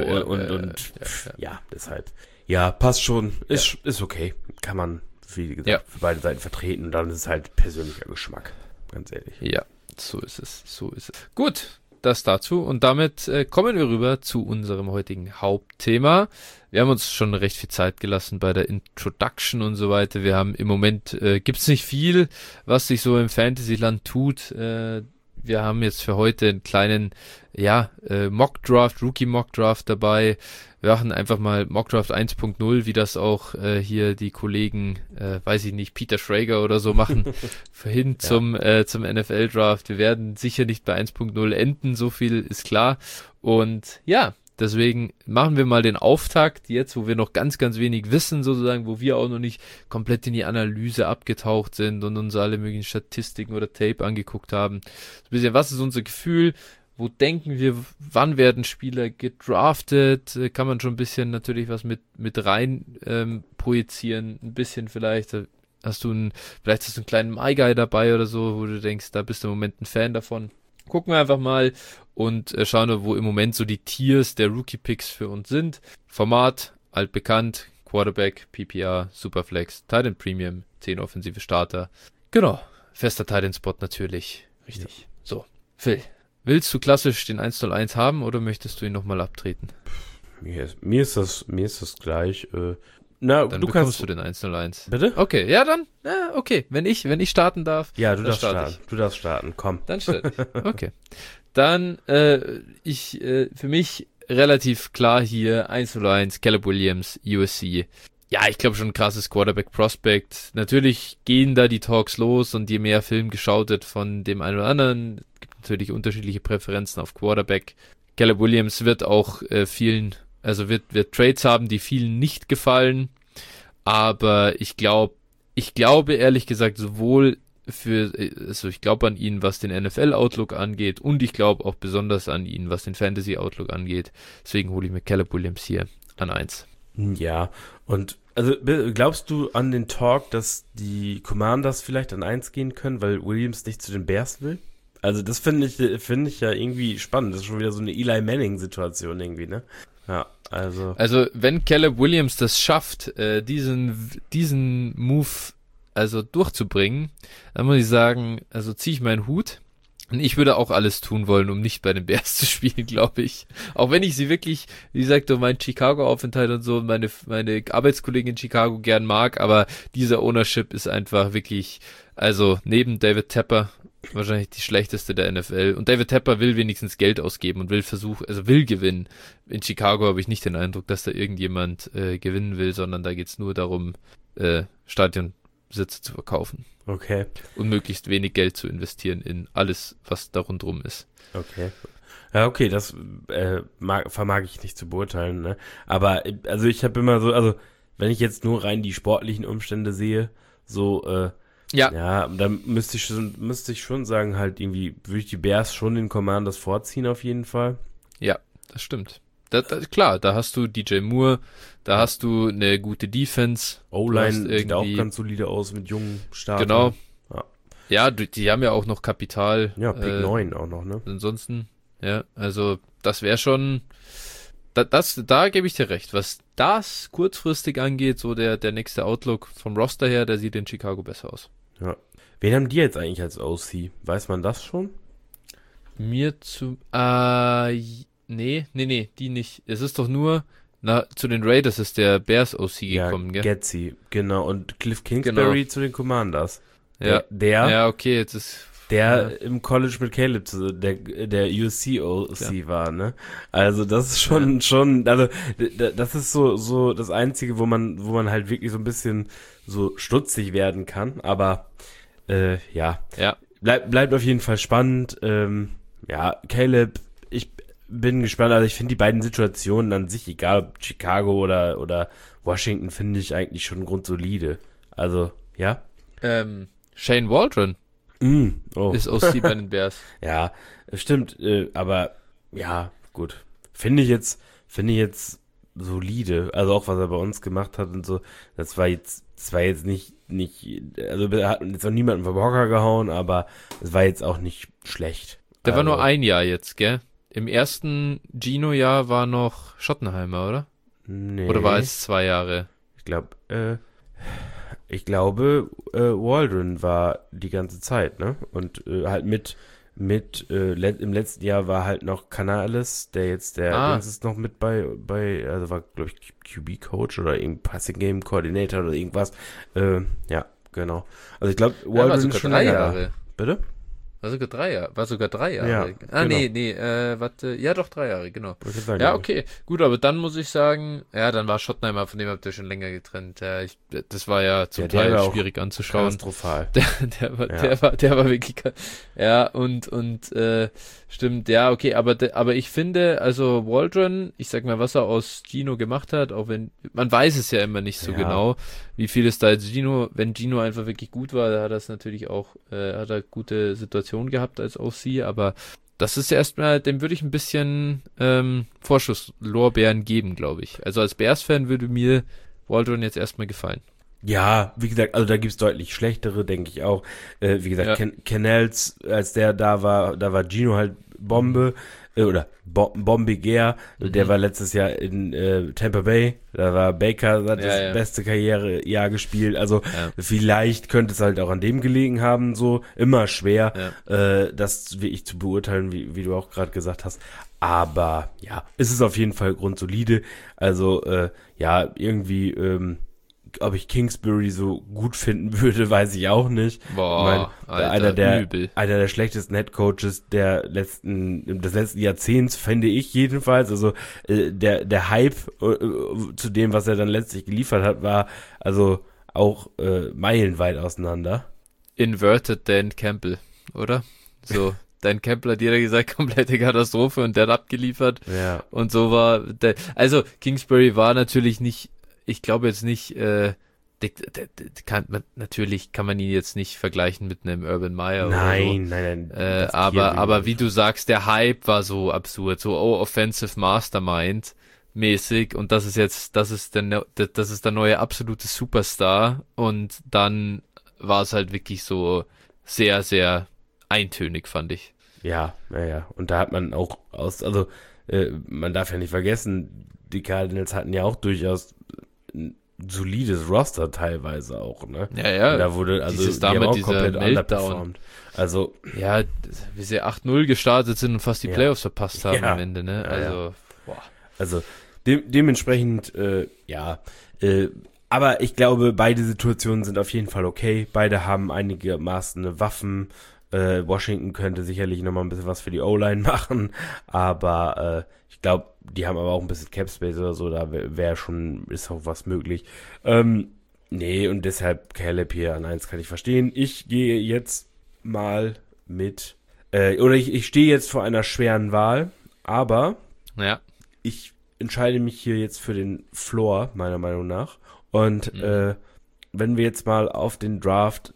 Deshalb. Ja, passt schon. Ist okay. Kann man, wie gesagt, für beide Seiten vertreten und dann ist es halt persönlicher Geschmack. Ganz ehrlich. Ja, so ist es. Gut. Das dazu und damit kommen wir rüber zu unserem heutigen Hauptthema. Wir haben uns schon recht viel Zeit gelassen bei der Introduction und so weiter. Wir haben im Moment, gibt's nicht viel, was sich so im Fantasyland tut. Wir haben jetzt für heute einen kleinen, Mock-Draft, Rookie-Mock-Draft dabei. Wir machen einfach mal Mock-Draft 1.0, wie das auch hier die Kollegen, Peter Schrager oder so machen, vorhin zum NFL-Draft. Wir werden sicher nicht bei 1.0 enden, so viel ist klar. Und ja, deswegen machen wir mal den Auftakt jetzt, wo wir noch ganz, ganz wenig wissen sozusagen, wo wir auch noch nicht komplett in die Analyse abgetaucht sind und uns alle möglichen Statistiken oder Tape angeguckt haben. So ein bisschen, was ist unser Gefühl? Wo denken wir, wann werden Spieler gedraftet? Kann man schon ein bisschen natürlich was mit rein projizieren, ein bisschen vielleicht. Hast du einen kleinen My-Guy dabei oder so, wo du denkst, da bist du im Moment ein Fan davon. Gucken wir einfach mal und schauen wir, wo im Moment so die Tiers der Rookie-Picks für uns sind. Format, altbekannt, Quarterback, PPR, Superflex, Tight End Premium, 10 offensive Starter. Genau, fester Tight End Spot natürlich. Richtig. Ja. So, Phil. Willst du klassisch den 101 haben oder möchtest du ihn nochmal abtreten? Mir ist das gleich. Dann bekommst du den 101. Bitte? Okay, ja dann. Okay, wenn ich starten darf. Ja, du darfst starten. Du darfst starten, komm. Dann starte ich. Okay. Dann für mich relativ klar hier 101 Caleb Williams, USC. Ja, ich glaube schon ein krasses Quarterback-Prospect. Natürlich gehen da die Talks los und je mehr Film geschaut wird von dem einen oder anderen, gibt natürlich unterschiedliche Präferenzen auf Quarterback. Caleb Williams wird auch wird Trades haben, die vielen nicht gefallen, aber ich glaube ehrlich gesagt, sowohl also ich glaube an ihn, was den NFL-Outlook angeht und ich glaube auch besonders an ihn, was den Fantasy-Outlook angeht. Deswegen hole ich mir Caleb Williams hier an 1. Ja, und also glaubst du an den Talk, dass die Commanders vielleicht an 1 gehen können, weil Williams nicht zu den Bears will? Also das finde ich ja irgendwie spannend. Das ist schon wieder so eine Eli Manning-Situation irgendwie, ne? Ja, also wenn Caleb Williams das schafft, diesen Move also durchzubringen, dann muss ich sagen, also ziehe ich meinen Hut. Und ich würde auch alles tun wollen, um nicht bei den Bears zu spielen, glaube ich. Auch wenn ich sie wirklich, wie gesagt, durch meinen Chicago-Aufenthalt und so, meine Arbeitskollegen in Chicago gern mag, aber dieser Ownership ist einfach wirklich, also neben David Tepper wahrscheinlich die schlechteste der NFL. Und David Tepper will wenigstens Geld ausgeben und will gewinnen. In Chicago habe ich nicht den Eindruck, dass da irgendjemand gewinnen will, sondern da geht's nur darum, Stadionsitze zu verkaufen. Okay. Und möglichst wenig Geld zu investieren in alles, was da rundrum ist. Okay. Ja, okay, das vermag ich nicht zu beurteilen, ne? Aber, also ich habe immer so, also wenn ich jetzt nur rein die sportlichen Umstände sehe, so, ja, dann müsste ich schon sagen, halt irgendwie, würde ich die Bears schon den Commanders vorziehen auf jeden Fall. Ja, das stimmt. Klar, da hast du DJ Moore, da hast du eine gute Defense. O-Line sieht auch ganz solide aus mit jungen Startern. Genau. Ja, die haben ja auch noch Kapital. Ja, Pick 9 auch noch, ne? Ansonsten, ja, also das wäre schon, da gebe ich dir recht. Was das kurzfristig angeht, so der nächste Outlook vom Roster her, der sieht in Chicago besser aus. Ja. Wen haben die jetzt eigentlich als OC? Weiß man das schon? Nee, die nicht. Es ist doch nur, zu den Raiders ist der Bears OC gekommen, gell? Getzi, genau. Und Cliff Kingsbury zu den Commanders. Ja. Der okay, jetzt ist... im College mit Caleb, der USC OC war, ne? Also das ist schon, also das ist so das Einzige, wo man halt wirklich so ein bisschen so stutzig werden kann, aber ja. Bleibt auf jeden Fall spannend. Caleb, ich bin gespannt, also ich finde die beiden Situationen an sich, egal ob Chicago oder Washington, finde ich eigentlich schon grundsolide. Also, ja. Shane Waldron ist OC bei den Bears. Ja, stimmt, aber ja, gut. Finde ich jetzt solide, also auch was er bei uns gemacht hat und so, das war jetzt nicht, also er hat jetzt auch niemanden vom Hocker gehauen, aber es war jetzt auch nicht schlecht. Der war nur ein Jahr jetzt, gell? Im ersten Gino-Jahr war noch Schottenheimer, oder? Nee. Oder war es 2 Jahre? Ich glaube, Waldron war die ganze Zeit, ne? Und halt im letzten Jahr war halt noch Canales, der jetzt ist noch mit bei, also war, glaube ich, QB-Coach oder irgendein Passing-Game-Coordinator oder irgendwas. Ja, genau. Also ich glaube, Waldron ist schon 3 Jahre. Bitte? War sogar 3 Jahre. Ja, genau. Warte, ja doch 3 Jahre, genau. Ja, okay, gut, aber dann muss ich sagen, ja, dann war Schottenheimer, von dem habt ihr schon länger getrennt. Ja, das war ja zum Teil schwierig anzuschauen. Katastrophal. Der war wirklich, ja, und stimmt, ja, okay, aber ich finde, also Waldron, ich sag mal, was er aus Gino gemacht hat, auch wenn, man weiß es ja immer nicht so genau, wie viel es da jetzt wenn Gino einfach wirklich gut war, da hat er es natürlich auch, hat er gute Situationen gehabt als OC, aber das ist ja erstmal, dem würde ich ein bisschen Vorschusslorbeeren geben, glaube ich. Also als Bears-Fan würde mir Waldron jetzt erstmal gefallen. Ja, wie gesagt, also da gibt's deutlich schlechtere, denke ich auch. Wie gesagt, Canals, als der da war Gino halt Bombe, oder Bombiger, der war letztes Jahr in Tampa Bay, da war Baker, hat das beste Karrierejahr gespielt, also vielleicht könnte es halt auch an dem gelegen haben, so, immer schwer, das wie ich zu beurteilen, wie du auch gerade gesagt hast, aber ja, es ist auf jeden Fall grundsolide, also irgendwie, ob ich Kingsbury so gut finden würde, weiß ich auch nicht. Boah, einer der schlechtesten Headcoaches des letzten Jahrzehnts, fände ich jedenfalls. Also der Hype zu dem, was er dann letztlich geliefert hat, war also auch meilenweit auseinander. Inverted Dan Campbell, oder? So, Dan Campbell hat jeder gesagt, komplette Katastrophe und der hat abgeliefert. Ja. Und so war also Kingsbury war natürlich nicht, ich glaube jetzt nicht natürlich kann man ihn jetzt nicht vergleichen mit einem Urban Meyer nein, oder so. Nein. Aber wie du sagst, der Hype war so absurd, so Offensive Mastermind mäßig und das ist der neue absolute Superstar und dann war es halt wirklich so sehr, sehr eintönig, fand ich. Ja. Und da hat man auch man darf ja nicht vergessen, die Cardinals hatten ja auch durchaus ein solides Roster teilweise auch, ne? Ja. Und da wurde, die haben auch komplett underperformed. Also. Ja, wie sie 8-0 gestartet sind und fast die Playoffs verpasst haben am Ende, ne? Also, boah. Also, dementsprechend, aber ich glaube, beide Situationen sind auf jeden Fall okay. Beide haben einigermaßen Waffen. Washington könnte sicherlich nochmal ein bisschen was für die O-Line machen, aber ich glaube, die haben aber auch ein bisschen Cap-Space oder so, da ist auch was möglich. Nee, und deshalb Caleb hier an 1 kann ich verstehen. Ich gehe jetzt mal mit, ich stehe jetzt vor einer schweren Wahl, aber ich entscheide mich hier jetzt für den Floor, meiner Meinung nach. Und wenn wir jetzt mal auf den Draft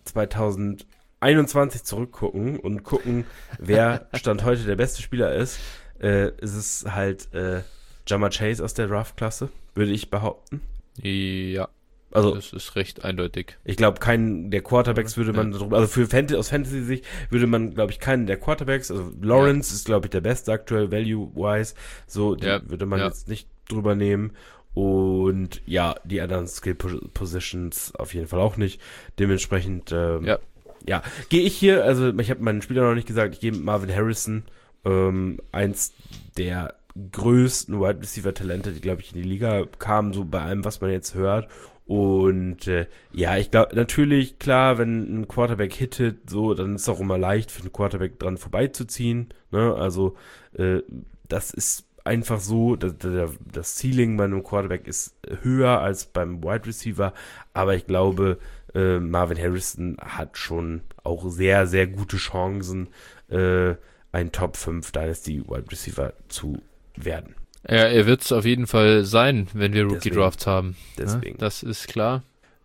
2021 zurückgucken und gucken, wer Stand heute der beste Spieler ist es halt Ja'Marr Chase aus der Draft-Klasse, würde ich behaupten. Ja, also das ist recht eindeutig. Ich glaube, keinen der Quarterbacks würde man, also aus Fantasy-Sicht würde man, glaube ich, keinen der Quarterbacks, also Lawrence ist, glaube ich, der beste aktuell, value-wise, so, würde man jetzt nicht drüber nehmen. Und ja, die anderen Skill-Positions auf jeden Fall auch nicht. Dementsprechend, gehe ich hier, also ich habe meinen Spieler noch nicht gesagt, ich gehe mit Marvin Harrison, eins der größten Wide Receiver Talente, die, glaube ich, in die Liga kamen, so bei allem, was man jetzt hört. Und ich glaube, natürlich, klar, wenn ein Quarterback hittet, so, dann ist es auch immer leicht für einen Quarterback dran vorbeizuziehen. Ne? Also das ist einfach so, das Ceiling bei einem Quarterback ist höher als beim Wide Receiver, aber ich glaube, Marvin Harrison hat schon auch sehr, sehr gute Chancen, ein Top 5 Dynasty Wide Receiver zu werden. Ja, er wird es auf jeden Fall sein, wenn wir Rookie-Drafts haben. Deswegen. Ja, das ist klar.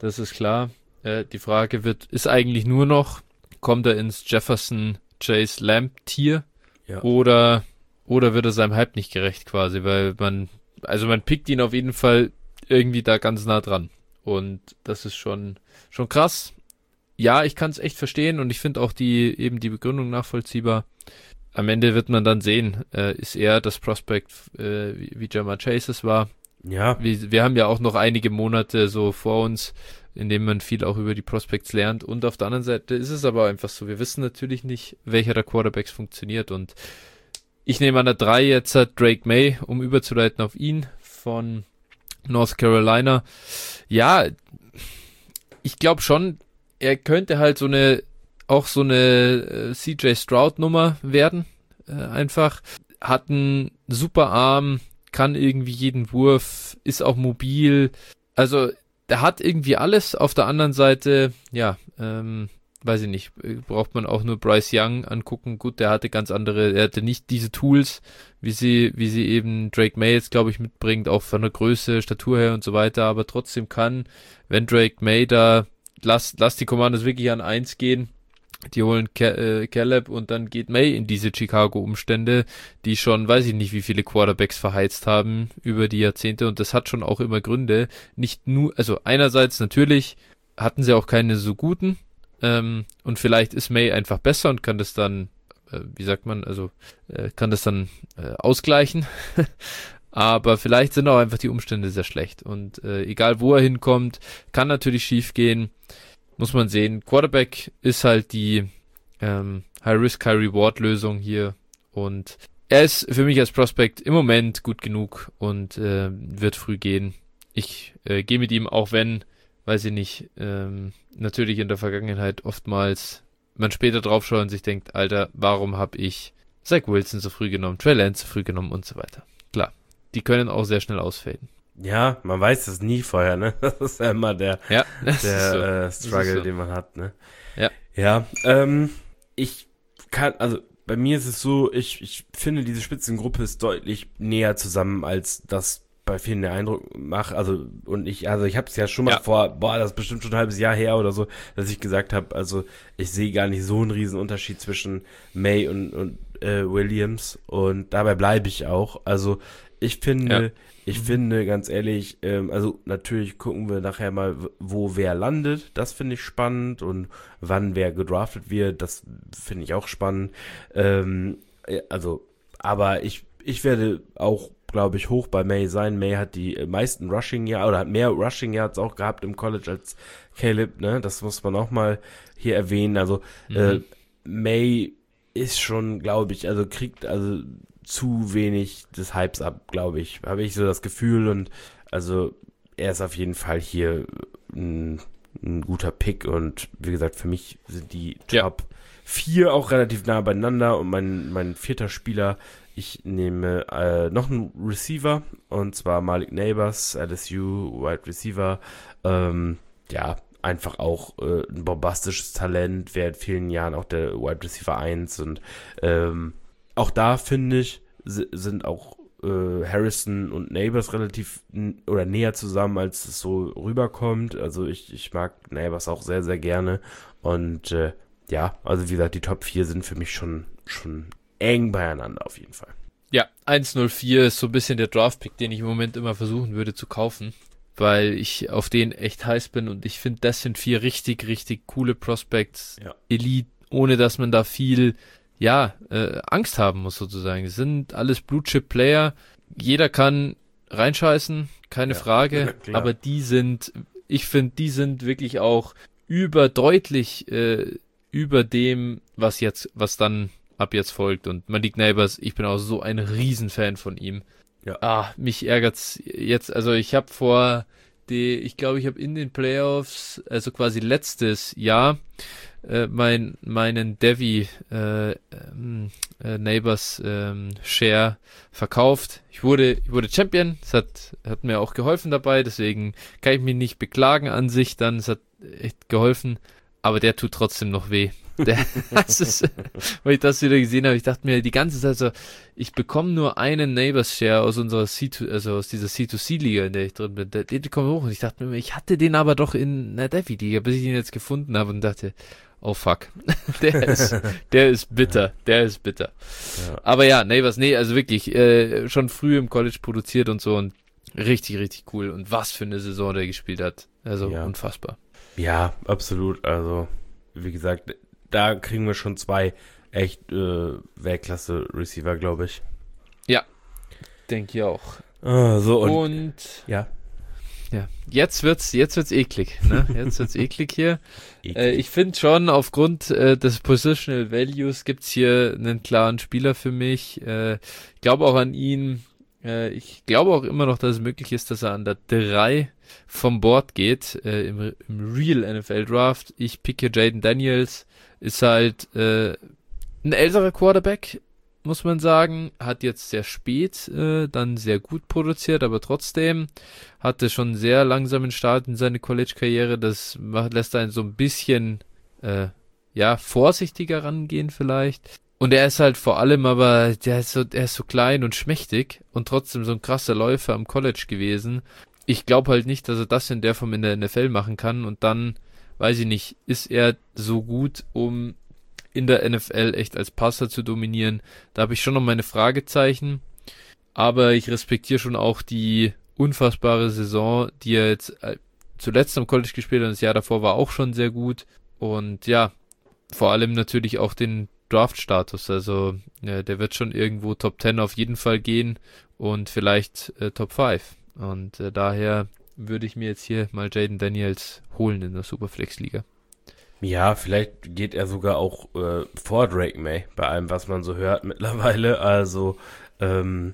Die Frage ist eigentlich nur noch, kommt er ins Jefferson Chase Lamb Tier oder wird er seinem Hype nicht gerecht quasi, weil man pickt ihn auf jeden Fall irgendwie da ganz nah dran. Und das ist schon krass. Ja, ich kann es echt verstehen und ich finde auch die Begründung nachvollziehbar. Am Ende wird man dann sehen, ist er das Prospect, wie Ja'Marr Chase es war. Ja. Wir haben ja auch noch einige Monate so vor uns, in denen man viel auch über die Prospects lernt. Und auf der anderen Seite ist es aber einfach so, wir wissen natürlich nicht, welcher der Quarterbacks funktioniert. Und ich nehme an der 3 jetzt Drake May, um überzuleiten auf ihn von North Carolina. Ja, ich glaube schon, er könnte halt so eine CJ Stroud-Nummer werden. Einfach. Hat einen super Arm, kann irgendwie jeden Wurf, ist auch mobil. Also, der hat irgendwie alles. Auf der anderen Seite, weiß ich nicht, braucht man auch nur Bryce Young angucken. Gut, er hatte nicht diese Tools, wie sie eben Drake May jetzt, glaube ich, mitbringt, auch von der Größe, Statur her und so weiter. Aber trotzdem wenn Drake May da, lass die Commanders wirklich an 1 gehen, die holen Caleb und dann geht May in diese Chicago-Umstände, die schon, weiß ich nicht, wie viele Quarterbacks verheizt haben über die Jahrzehnte und das hat schon auch immer Gründe. Nicht nur, also einerseits natürlich hatten sie auch keine so guten und vielleicht ist May einfach besser und kann das dann, ausgleichen. Aber vielleicht sind auch einfach die Umstände sehr schlecht und egal wo er hinkommt, kann natürlich schief gehen. Muss man sehen. Quarterback ist halt die High-Risk, High-Reward-Lösung hier. Und er ist für mich als Prospect im Moment gut genug und wird früh gehen. Ich gehe mit ihm, auch wenn, weiß ich nicht, natürlich in der Vergangenheit oftmals man später draufschaut und sich denkt, Alter, warum habe ich Zach Wilson so früh genommen, Trey Lance so früh genommen und so weiter. Klar, die können auch sehr schnell ausfaden. Ja, man weiß es nie vorher, ne? Das ist ja immer der Struggle, den man hat, ne? Ja, bei mir ist es so, ich finde, diese Spitzengruppe ist deutlich näher zusammen, als das bei vielen den Eindruck mache, also ich habe es ja schon mal das ist bestimmt schon ein halbes Jahr her oder so, dass ich gesagt habe, also ich sehe gar nicht so einen riesen Unterschied zwischen May und Williams, und dabei bleibe ich auch. Also ich finde, ganz ehrlich, also natürlich gucken wir nachher mal, wo wer landet, das finde ich spannend, und wann wer gedraftet wird, das finde ich auch spannend. Aber ich werde auch, glaube ich, hoch bei May sein. May hat die meisten Rushing Yards, oder hat mehr Rushing Yards auch gehabt im College als Caleb, ne? Das muss man auch mal hier erwähnen. Also May ist schon, glaube ich, also kriegt also zu wenig des Hypes ab, glaube ich. Habe ich so das Gefühl, und also er ist auf jeden Fall hier ein guter Pick, und wie gesagt, für mich sind die Top 4 auch relativ nah beieinander, und mein vierter Spieler, ich nehme noch einen Receiver, und zwar Malik Neighbors, LSU, Wide Receiver, einfach auch ein bombastisches Talent, wäre in vielen Jahren auch der Wide Receiver 1, und auch da, finde ich, sind auch Harrison und Neighbors relativ oder näher zusammen, als es so rüberkommt. Also ich mag Neighbors auch sehr, sehr gerne, und also wie gesagt, die Top 4 sind für mich schon eng beieinander auf jeden Fall. Ja, 104 ist so ein bisschen der Draft-Pick, den ich im Moment immer versuchen würde zu kaufen, weil ich auf den echt heiß bin, und ich finde, das sind 4 richtig, richtig coole Prospects, Elite, ohne dass man da viel Angst haben muss sozusagen. Es sind alles Blue-Chip-Player, jeder kann reinscheißen, keine Frage, aber die sind wirklich auch deutlich über dem, was dann ab jetzt folgt. Und Malik Neighbors, ich bin auch so ein Riesenfan von ihm. Ja. Mich ärgert's jetzt, also ich glaube, ich habe in den Playoffs, also quasi letztes Jahr, meinen Devi Neighbors Share verkauft. Ich wurde Champion, es hat mir auch geholfen dabei, deswegen kann ich mich nicht beklagen an sich, dann es hat echt geholfen, aber der tut trotzdem noch weh. Weil ich das wieder gesehen habe, ich dachte mir die ganze Zeit so, ich bekomme nur einen Neighbors Share aus unserer aus dieser C2C-Liga, in der ich drin bin. Der kommt hoch, und ich dachte mir, ich hatte den aber doch in einer Devi-Liga, bis ich ihn jetzt gefunden habe, und dachte, oh fuck, der ist bitter. Ja. Aber ja, Neighbors, also wirklich, schon früh im College produziert und so, und richtig, richtig cool, und was für eine Saison der gespielt hat. Also unfassbar. Ja, absolut, also wie gesagt, da kriegen wir schon 2 echt Weltklasse-Receiver, glaube ich. Ja, denke ich auch. Und ja, jetzt wird's eklig, ne? Jetzt wird's eklig hier. Ich finde schon, aufgrund des Positional Values gibt's hier einen klaren Spieler für mich. Ich glaube auch an ihn. Ich glaube auch immer noch, dass es möglich ist, dass er an der 3 vom Board geht, im Real NFL Draft. Ich picke Jaden Daniels, ist halt ein älterer Quarterback, muss man sagen, hat jetzt sehr spät dann sehr gut produziert, aber trotzdem hatte schon einen sehr langsamen Start in seine College-Karriere. Das lässt einen so ein bisschen vorsichtiger rangehen vielleicht. Und er ist halt vor allem aber, er ist so klein und schmächtig und trotzdem so ein krasser Läufer am College gewesen. Ich glaube halt nicht, dass er das in der Form in der NFL machen kann, und dann, weiß ich nicht, ist er so gut, um in der NFL echt als Passer zu dominieren. Da habe ich schon noch meine Fragezeichen, aber ich respektiere schon auch die unfassbare Saison, die er jetzt zuletzt am College gespielt hat, und das Jahr davor war auch schon sehr gut, und ja, vor allem natürlich auch den Draft-Status, also der wird schon irgendwo Top 10 auf jeden Fall gehen, und vielleicht Top 5, und daher würde ich mir jetzt hier mal Jaden Daniels holen in der Superflex-Liga. Ja, vielleicht geht er sogar auch vor Drake May, bei allem, was man so hört mittlerweile, also wäre schon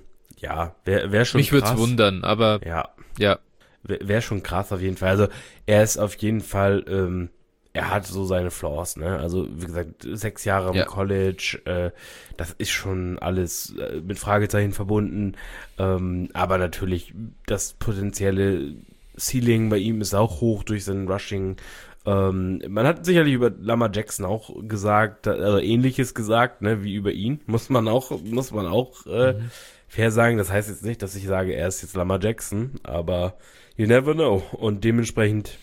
mich krass. Mich würde es wundern, aber ja. Wäre schon krass auf jeden Fall, also er ist auf jeden Fall, er hat so seine Flaws, ne? Also wie gesagt, 6 Jahre im College, das ist schon alles mit Fragezeichen verbunden, aber natürlich das potenzielle Ceiling bei ihm ist auch hoch durch sein Rushing. Man hat sicherlich über Lamar Jackson auch gesagt, also Ähnliches gesagt, ne, wie über ihn, muss man auch fair sagen, das heißt jetzt nicht, dass ich sage, er ist jetzt Lamar Jackson, aber you never know. Und dementsprechend,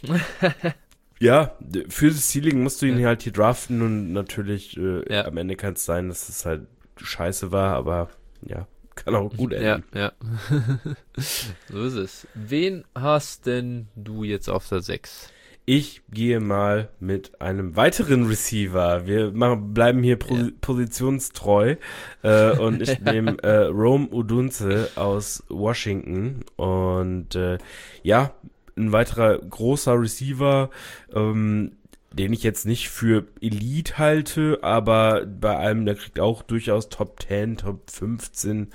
ja, für das Ceiling musst du ihn halt hier draften und natürlich am Ende kann es sein, dass es halt scheiße war, aber ja, kann auch gut enden. Ja. So ist es. Wen hast denn du jetzt auf der 6? Ich gehe mal mit einem weiteren Receiver. Wir bleiben hier positionstreu. Und ich nehme Rome Odunze aus Washington. Und ein weiterer großer Receiver, den ich jetzt nicht für Elite halte, aber bei einem, der kriegt auch durchaus Top 10, Top 15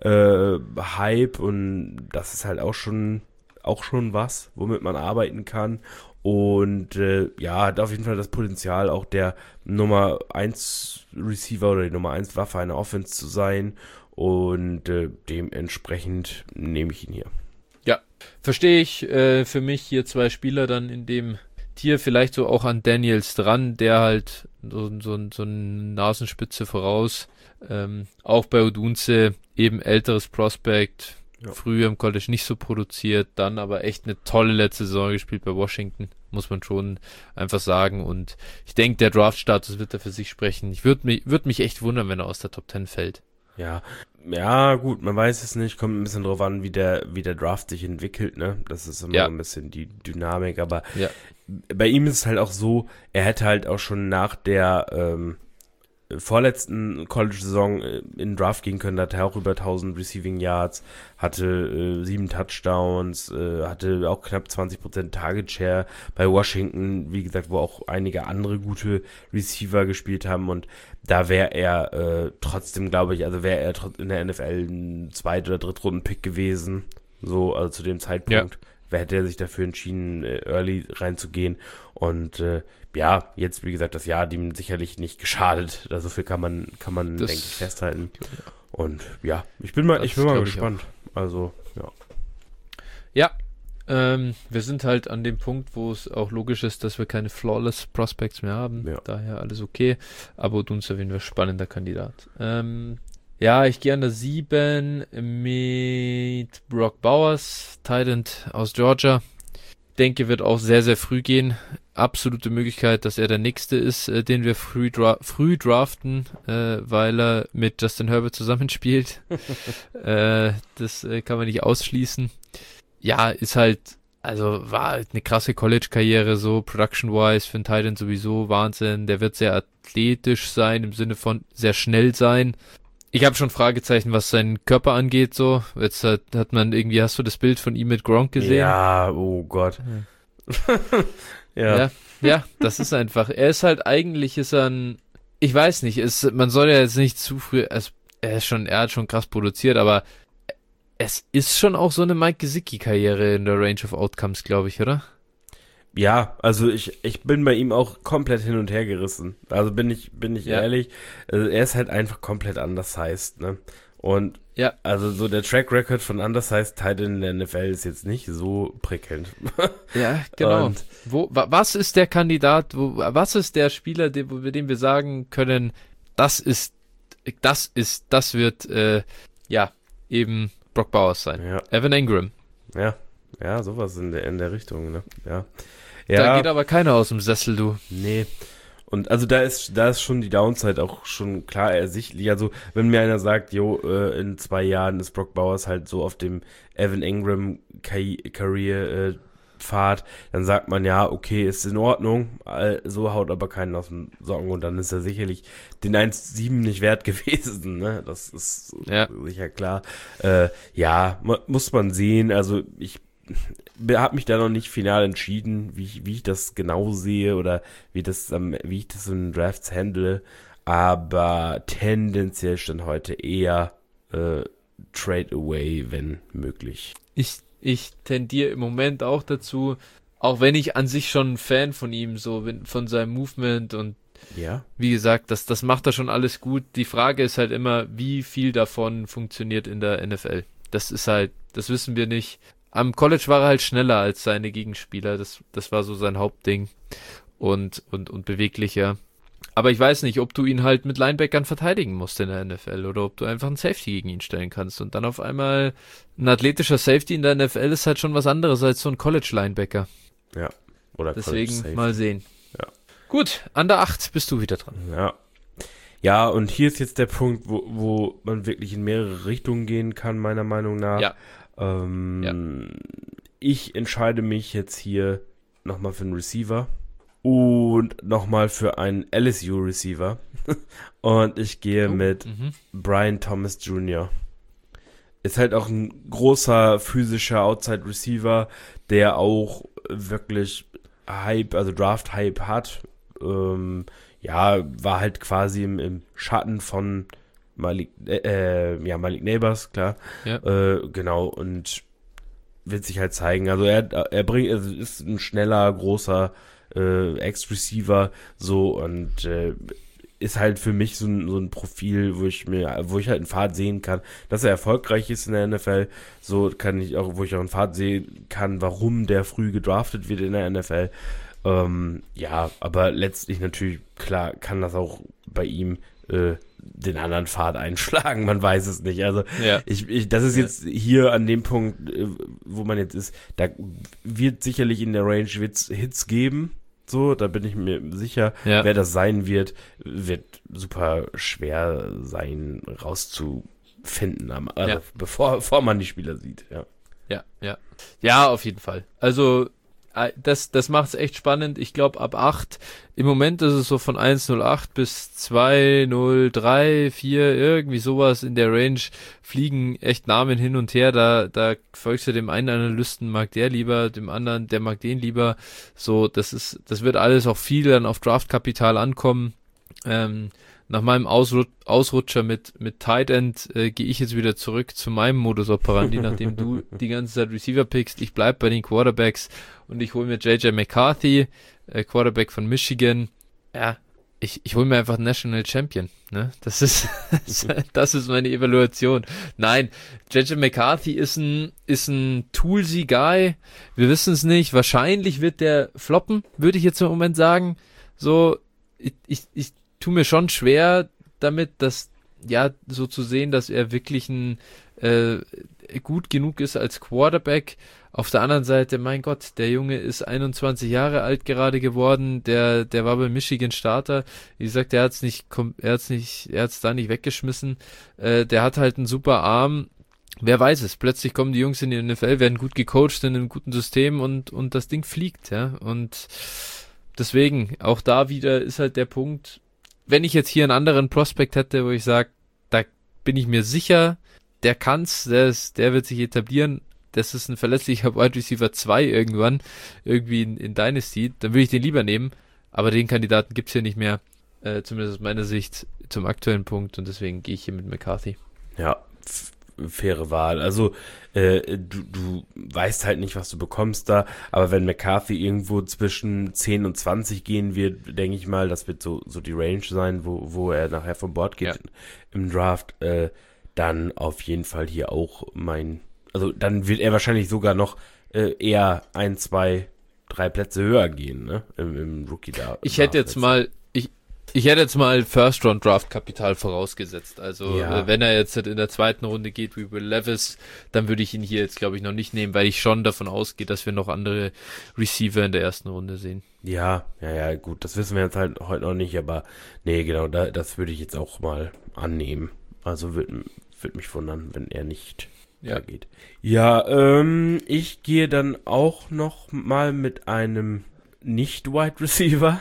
Hype. Und das ist halt auch schon was, womit man arbeiten kann. Und hat auf jeden Fall das Potenzial, auch der Nummer 1 Receiver oder die Nummer 1 Waffe einer Offense zu sein. Und dementsprechend nehme ich ihn hier. Ja, verstehe ich. Für mich hier 2 Spieler dann in dem Tier, vielleicht so auch an Daniels dran, der halt so eine Nasenspitze voraus. Auch bei Odunze eben älteres Prospect. Ja. Früher im College nicht so produziert, dann aber echt eine tolle letzte Saison gespielt bei Washington, muss man schon einfach sagen. Und ich denke, der Draft-Status wird da für sich sprechen. Ich würde mich echt wundern, wenn er aus der Top 10 fällt. Ja, gut, man weiß es nicht, kommt ein bisschen drauf an, wie der Draft sich entwickelt, ne? Das ist immer ein bisschen die Dynamik, aber bei ihm ist es halt auch so, er hätte halt auch schon nach der vorletzten College-Saison in den Draft gehen können, da hatte er auch über 1000 Receiving Yards, hatte 7 Touchdowns, hatte auch knapp 20% Target Share bei Washington, wie gesagt, wo auch einige andere gute Receiver gespielt haben, und da wäre er trotzdem, glaube ich, also wäre er in der NFL ein 2. oder 3. Runden-Pick gewesen, so, also zu dem Zeitpunkt. Hätte er sich dafür entschieden, early reinzugehen. Und jetzt, wie gesagt, das Jahr hat ihm sicherlich nicht geschadet. So viel kann man denke ich, festhalten. Und ich bin mal gespannt. Also, wir sind halt an dem Punkt, wo es auch logisch ist, dass wir keine Flawless Prospects mehr haben. Ja. Daher alles okay. Aber Odunze wäre ein spannender Kandidat. Ich gehe an der 7 mit Brock Bowers, Tight End aus Georgia. Denke, wird auch sehr, sehr früh gehen. Absolute Möglichkeit, dass er der Nächste ist, den wir früh draften, weil er mit Justin Herbert zusammenspielt. Das kann man nicht ausschließen. Ja, ist halt, also war halt eine krasse College-Karriere, so Production-wise für einen Tight End sowieso Wahnsinn. Der wird sehr athletisch sein, im Sinne von sehr schnell sein. Ich habe schon Fragezeichen, was seinen Körper angeht, so. Jetzt hat man irgendwie, hast du das Bild von ihm mit Gronk gesehen? Ja, oh Gott. Ja, das ist einfach, er ist halt eigentlich, ich weiß nicht, man soll ja jetzt nicht zu früh, er hat schon krass produziert, aber es ist schon auch so eine Mike Gesicki-Karriere in der Range of Outcomes, glaube ich, oder? Ja, also ich bin bei ihm auch komplett hin und her gerissen. Also bin ich ehrlich, also er ist halt einfach komplett undersized, ne? Und also so der Track Record von undersized Tight End in der NFL ist jetzt nicht so prickelnd. Ja, genau. Und was ist der Kandidat, was ist der Spieler, bei dem wir sagen können, das wird eben Brock Bowers sein. Ja. Evan Engram. Ja, sowas in der Richtung, ne? Ja. Da geht aber keiner aus dem Sessel, du. Nee. Und also da ist schon die Downside auch schon klar ersichtlich. Also wenn mir einer sagt, in 2 Jahren ist Brock Bowers halt so auf dem Evan Engram Career Pfad, dann sagt man okay, ist in Ordnung. So haut aber keinen aus den Socken, und dann ist er sicherlich den 1,7 nicht wert gewesen, ne? Das ist sicher klar. Muss man sehen. Also ich habe mich da noch nicht final entschieden, wie ich das genau sehe oder wie ich das in Drafts handle, aber tendenziell stand heute eher Trade away, wenn möglich. Ich tendiere im Moment auch dazu, auch wenn ich an sich schon ein Fan von ihm, von seinem Movement und wie gesagt, das macht er schon alles gut. Die Frage ist halt immer, wie viel davon funktioniert in der NFL. Das ist halt, das wissen wir nicht. Am College war er halt schneller als seine Gegenspieler. Das war so sein Hauptding und beweglicher. Aber ich weiß nicht, ob du ihn halt mit Linebackern verteidigen musst in der NFL oder ob du einfach einen Safety gegen ihn stellen kannst. Und dann auf einmal ein athletischer Safety in der NFL ist halt schon was anderes als so ein College-Linebacker. Ja, oder deswegen mal sehen. Ja. Gut, an der 8 bist du wieder dran. Ja. Ja, und hier ist jetzt der Punkt, wo man wirklich in mehrere Richtungen gehen kann, meiner Meinung nach. Ja. Ich entscheide mich jetzt hier nochmal für einen Receiver und nochmal für einen LSU-Receiver. Und ich gehe mit Brian Thomas Jr. Ist halt auch ein großer physischer Outside-Receiver, der auch wirklich Hype, also Draft-Hype hat. War halt quasi im Schatten von Malik Neighbors, klar. Ja. Genau, und wird sich halt zeigen. Also ist ein schneller, großer Ex-Receiver, so, und ist halt für mich so ein Profil, wo ich halt einen Pfad sehen kann, dass er erfolgreich ist in der NFL. So kann ich auch, wo ich auch einen Pfad sehen kann, warum der früh gedraftet wird in der NFL. Aber letztlich natürlich, klar, kann das auch bei ihm den anderen Pfad einschlagen, man weiß es nicht. Also das ist jetzt hier an dem Punkt, wo man jetzt ist, da wird sicherlich in der Range Hits geben, so, da bin ich mir sicher. Wer das sein wird super schwer sein, rauszufinden, bevor man die Spieler sieht, Ja, auf jeden Fall. Also das macht's echt spannend. Ich glaube, ab 8, im Moment ist es so von 1,08 bis 2,03, 4, irgendwie sowas in der Range, fliegen echt Namen hin und her. Da folgst du dem einen Analysten, mag der lieber, dem anderen, der mag den lieber. So, das wird alles auch viel dann auf Draftkapital ankommen. Nach meinem Ausrutscher mit Tight End gehe ich jetzt wieder zurück zu meinem Modus operandi, nachdem du die ganze Zeit Receiver pickst. Ich bleib bei den Quarterbacks und ich hole mir J.J. McCarthy, Quarterback von Michigan. Ja, ich hole mir einfach National Champion. Ne? Das ist meine Evaluation. Nein, J.J. McCarthy ist ein toolsy Guy. Wir wissen es nicht. Wahrscheinlich wird der floppen, würde ich jetzt im Moment sagen. So, ich tue mir schon schwer damit, so zu sehen, dass er wirklich gut genug ist als Quarterback. Auf der anderen Seite, mein Gott, der Junge ist 21 Jahre alt gerade geworden, der war bei Michigan Starter. Wie gesagt, er hat's da nicht weggeschmissen. Der hat halt einen super Arm. Wer weiß es, plötzlich kommen die Jungs in die NFL, werden gut gecoacht in einem guten System und das Ding fliegt, ja. Und deswegen, auch da wieder ist halt der Punkt, wenn ich jetzt hier einen anderen Prospect hätte, wo ich sage, da bin ich mir sicher, der kann's, der wird sich etablieren, das ist ein verlässlicher Wide Receiver 2 irgendwann, irgendwie in Dynasty, dann würde ich den lieber nehmen, aber den Kandidaten gibt's hier nicht mehr, zumindest aus meiner Sicht zum aktuellen Punkt, und deswegen gehe ich hier mit McCarthy. Ja, faire Wahl. Also du weißt halt nicht, was du bekommst da, aber wenn McCarthy irgendwo zwischen 10 und 20 gehen wird, denke ich mal, das wird so die Range sein, wo er nachher vom Board geht im Draft, dann auf jeden Fall hier auch also dann wird er wahrscheinlich sogar noch eher 1, 2, 3 Plätze höher gehen, ne? Im Rookie da. Ich hätte jetzt mal First-Round-Draft-Kapital vorausgesetzt. Also wenn er jetzt in der zweiten Runde geht wie Will Levis, dann würde ich ihn hier jetzt, glaube ich, noch nicht nehmen, weil ich schon davon ausgehe, dass wir noch andere Receiver in der ersten Runde sehen. Ja, gut, das wissen wir jetzt halt heute noch nicht, aber nee, genau, das würde ich jetzt auch mal annehmen. Also würde mich wundern, wenn er nicht geht. Ja, ich gehe dann auch noch mal mit einem nicht-Wide Receiver.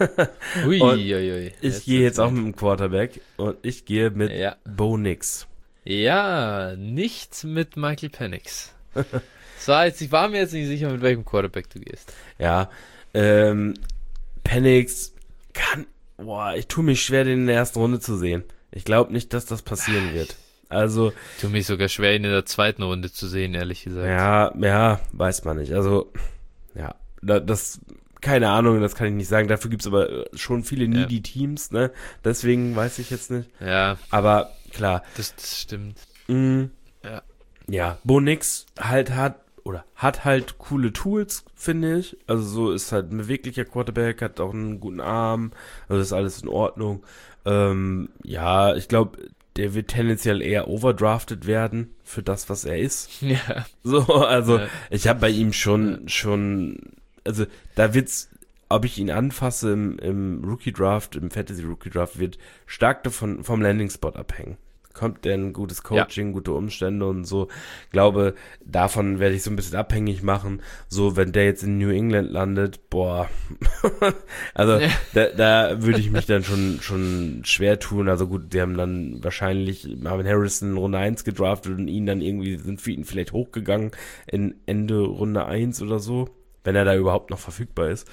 Ich gehe jetzt auch mit dem Quarterback und ich gehe mit Bo Nix. Ja, nicht mit Michael Penix. Ich war mir jetzt nicht sicher, mit welchem Quarterback du gehst. Ja, Penix ich tue mich schwer, den in der ersten Runde zu sehen. Ich glaube nicht, dass das passieren wird. Also, tue mich sogar schwer, ihn in der zweiten Runde zu sehen, ehrlich gesagt. Ja, weiß man nicht. Also, ja, das keine Ahnung, das kann ich nicht sagen. Dafür gibt's aber schon viele needy Teams, ne? Deswegen weiß ich jetzt nicht. Ja. Aber klar. Das stimmt. Ja. Bo Nix halt hat oder hat halt coole Tools, finde ich. Also so ist halt ein beweglicher Quarterback, hat auch einen guten Arm, also ist alles in Ordnung. Ja, ich glaube, der wird tendenziell eher overdrafted werden für das, was er ist. Ja. So, also ich habe bei ihm schon, also da wird's, ob ich ihn anfasse im Rookie-Draft, im Fantasy-Rookie-Draft, wird stark davon vom Landing-Spot abhängen. Kommt denn gutes Coaching, gute Umstände und so. Glaube, davon werde ich so ein bisschen abhängig machen. So, wenn der jetzt in New England landet, boah. Also, da würde ich mich dann schon schwer tun. Also gut, die haben dann wahrscheinlich Marvin Harrison in Runde 1 gedraftet und ihn dann irgendwie, sind für ihn vielleicht hochgegangen in Ende Runde 1 oder so, wenn er da überhaupt noch verfügbar ist.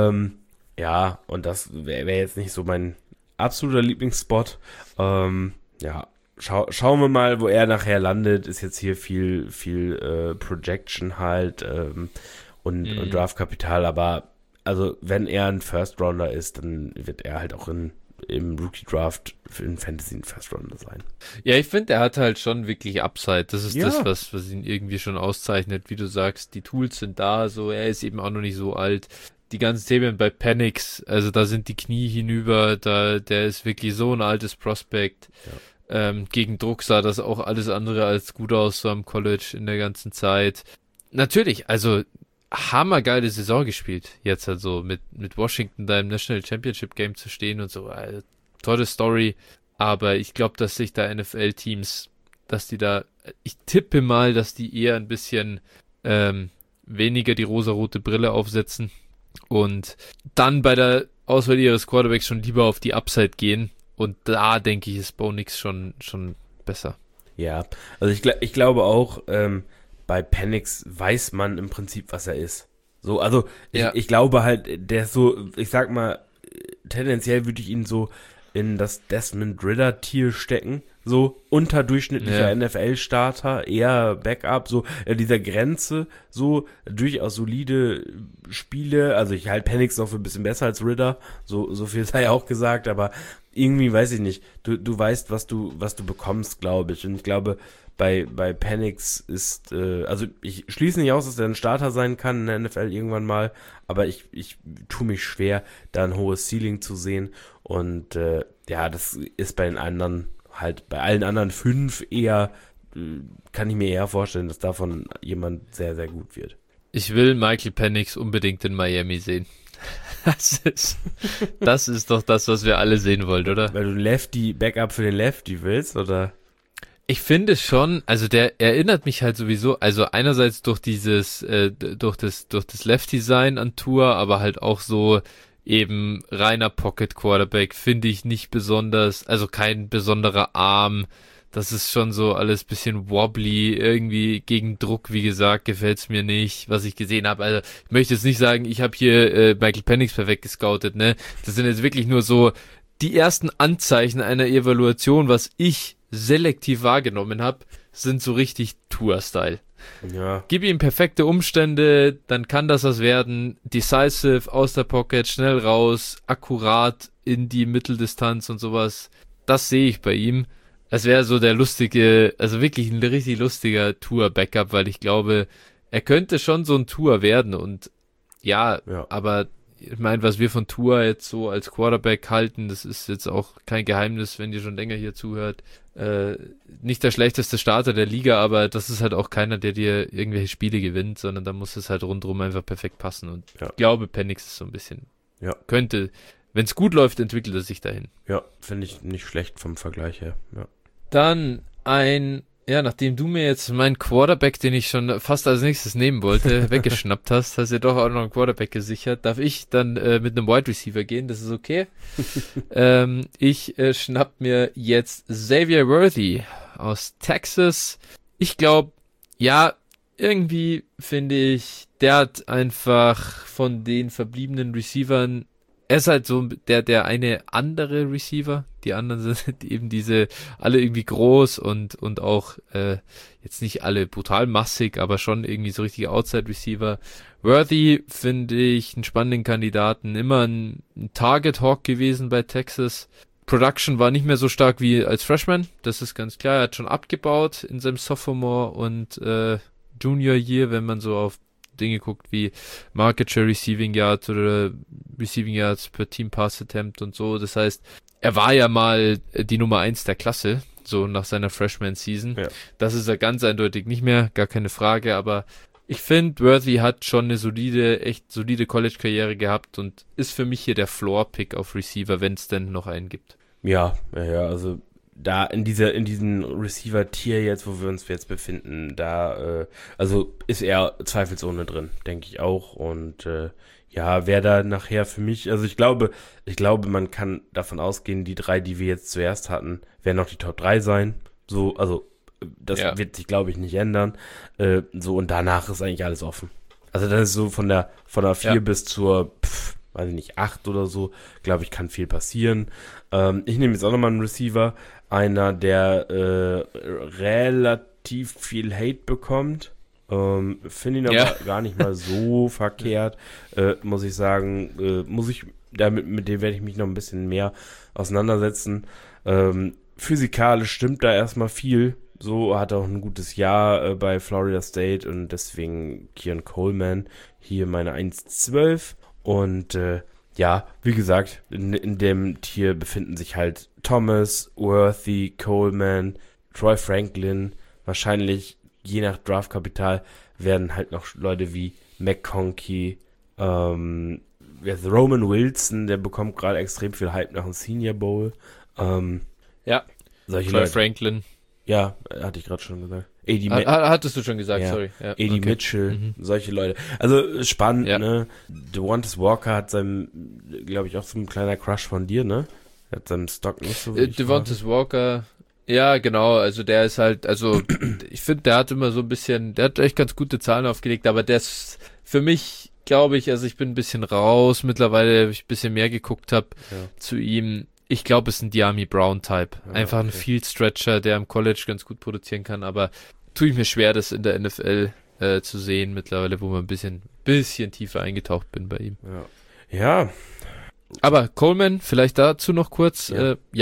Ja, und das wäre jetzt nicht so mein absoluter Lieblingsspot. Ja, schauen wir mal, wo er nachher landet. Ist jetzt hier viel Projection halt und Draftkapital, aber also wenn er ein First Rounder ist, dann wird er halt auch im Rookie Draft in Fantasy ein First Rounder sein. Ja, ich finde, er hat halt schon wirklich Upside. Das ist das, was ihn irgendwie schon auszeichnet. Wie du sagst, die Tools sind da, so er ist eben auch noch nicht so alt. Die ganzen Themen bei Penix, also da sind die Knie hinüber, der ist wirklich so ein altes Prospect. Ja. Gegen Druck sah das auch alles andere als gut aus, so am College in der ganzen Zeit. Natürlich, also hammergeile Saison gespielt, jetzt also mit Washington da im National Championship Game zu stehen und so. Also, tolle Story, aber ich glaube, dass sich da NFL-Teams, dass die da, ich tippe mal, dass die eher ein bisschen weniger die rosarote Brille aufsetzen und dann bei der Auswahl ihres Quarterbacks schon lieber auf die Upside gehen. Und da, denke ich, ist Bo Nix schon besser. Ja, also ich glaube auch, bei Penix weiß man im Prinzip, was er ist. So, also ich glaube halt, der ist so, ich sag mal, tendenziell würde ich ihn so in das Desmond Ridder-Tier stecken. So unterdurchschnittlicher NFL-Starter, eher Backup, so dieser Grenze, so durchaus solide Spiele. Also ich halte Penix noch für ein bisschen besser als Ridder, so viel sei auch gesagt, aber irgendwie weiß ich nicht. Du weißt, was du bekommst, glaube ich. Und ich glaube, bei Penix ist, also ich schließe nicht aus, dass er ein Starter sein kann in der NFL irgendwann mal, aber ich tue mich schwer, da ein hohes Ceiling zu sehen. Und das ist bei den anderen halt, bei allen anderen 5 eher, kann ich mir eher vorstellen, dass davon jemand sehr, sehr gut wird. Ich will Michael Penix unbedingt in Miami sehen. Das ist doch das, was wir alle sehen wollen, oder? Weil du Backup für den Lefty willst, oder? Ich finde schon, also der erinnert mich halt sowieso, also einerseits durch dieses, durch das Left-Design an Tour, aber halt auch so eben reiner Pocket Quarterback, finde ich nicht besonders, also kein besonderer Arm. Das ist schon so alles bisschen wobbly, irgendwie gegen Druck, wie gesagt, gefällt's mir nicht, was ich gesehen habe. Also ich möchte jetzt nicht sagen, ich habe hier Michael Penix perfekt gescoutet, ne? Das sind jetzt wirklich nur so die ersten Anzeichen einer Evaluation, was ich selektiv wahrgenommen habe, sind so richtig Tour-Style. Ja. Gib ihm perfekte Umstände, dann kann das was werden. Decisive, aus der Pocket, schnell raus, akkurat in die Mitteldistanz und sowas. Das sehe ich bei ihm. Es wäre so der lustige, also wirklich ein richtig lustiger Tour-Backup, weil ich glaube, er könnte schon so ein Tour werden und ja. Aber ich meine, was wir von Tour jetzt so als Quarterback halten, das ist jetzt auch kein Geheimnis, wenn ihr schon länger hier zuhört. Nicht der schlechteste Starter der Liga, aber das ist halt auch keiner, der dir irgendwelche Spiele gewinnt, sondern da muss es halt rundherum einfach perfekt passen und ich glaube, Penix ist so ein bisschen, könnte, wenn es gut läuft, entwickelt er sich dahin. Ja, finde ich nicht schlecht vom Vergleich her, ja. Dann nachdem du mir jetzt meinen Quarterback, den ich schon fast als nächstes nehmen wollte, weggeschnappt hast du doch auch noch einen Quarterback gesichert. Darf ich dann mit einem Wide Receiver gehen? Das ist okay. Ich schnapp mir jetzt Xavier Worthy aus Texas. Ich glaube, irgendwie finde ich, der hat einfach von den verbliebenen Receivern, er ist halt so der eine andere Receiver. Die anderen sind eben diese, alle irgendwie groß und auch jetzt nicht alle brutal massig, aber schon irgendwie so richtige Outside-Receiver. Worthy finde ich einen spannenden Kandidaten. Immer ein Target-Hawk gewesen bei Texas. Production war nicht mehr so stark wie als Freshman. Das ist ganz klar. Er hat schon abgebaut in seinem Sophomore und Junior Year, wenn man so auf Dinge guckt wie Market Share, Receiving Yards oder Receiving Yards per Team Pass Attempt und so. Das heißt, er war ja mal die Nummer 1 der Klasse, so nach seiner Freshman Season. Ja. Das ist er ganz eindeutig nicht mehr, gar keine Frage, aber ich finde, Worthy hat schon eine echt solide College-Karriere gehabt und ist für mich hier der Floor-Pick auf Receiver, wenn es denn noch einen gibt. Ja, also da in diesen Receiver-Tier jetzt, wo wir uns jetzt befinden, da also ist er zweifelsohne drin, denke ich auch. Und wer da nachher für mich, also ich glaube, man kann davon ausgehen, die 3, die wir jetzt zuerst hatten, werden noch die Top 3 sein. So, also das wird sich, glaube ich, nicht ändern. Und danach ist eigentlich alles offen. Also das ist so von der 4 bis zur, weiß ich nicht, 8 oder so, glaube ich, kann viel passieren. Ich nehme jetzt auch nochmal einen Receiver, einer, der relativ viel Hate bekommt. Finde ihn aber gar nicht mal so verkehrt, muss ich sagen. Mit dem werde ich mich noch ein bisschen mehr auseinandersetzen. Physikalisch stimmt da erstmal viel. So hat er auch ein gutes Jahr bei Florida State und deswegen Keon Coleman hier meine 1,12. Und wie gesagt, in dem Tier befinden sich halt Thomas, Worthy, Coleman, Troy Franklin. Wahrscheinlich, je nach Draftkapital, werden halt noch Leute wie McConkey, Roman Wilson, der bekommt gerade extrem viel Hype nach dem Senior Bowl. Solche Troy Leute. Franklin. Ja, hatte ich gerade schon gesagt. Hattest du schon gesagt, sorry. Ja, Eddie Mitchell, solche Leute. Also spannend, ne? Devontae Walker hat glaube ich, auch so ein kleiner Crush von dir, ne? Er hat seinen Stock nicht so wirklich. Devontae Walker, ja, genau, also der ist halt, also ich finde, der hat immer so ein bisschen, der hat echt ganz gute Zahlen aufgelegt, aber der ist für mich, glaube ich, also ich bin ein bisschen raus mittlerweile, weil ich ein bisschen mehr geguckt habe zu ihm. Ich glaube, es ist ein Diami Brown-Type. Einfach ein Field-Stretcher, der im College ganz gut produzieren kann, aber tue ich mir schwer, das in der NFL zu sehen mittlerweile, wo man ein bisschen tiefer eingetaucht bin bei ihm. Ja. Aber Coleman, vielleicht dazu noch kurz,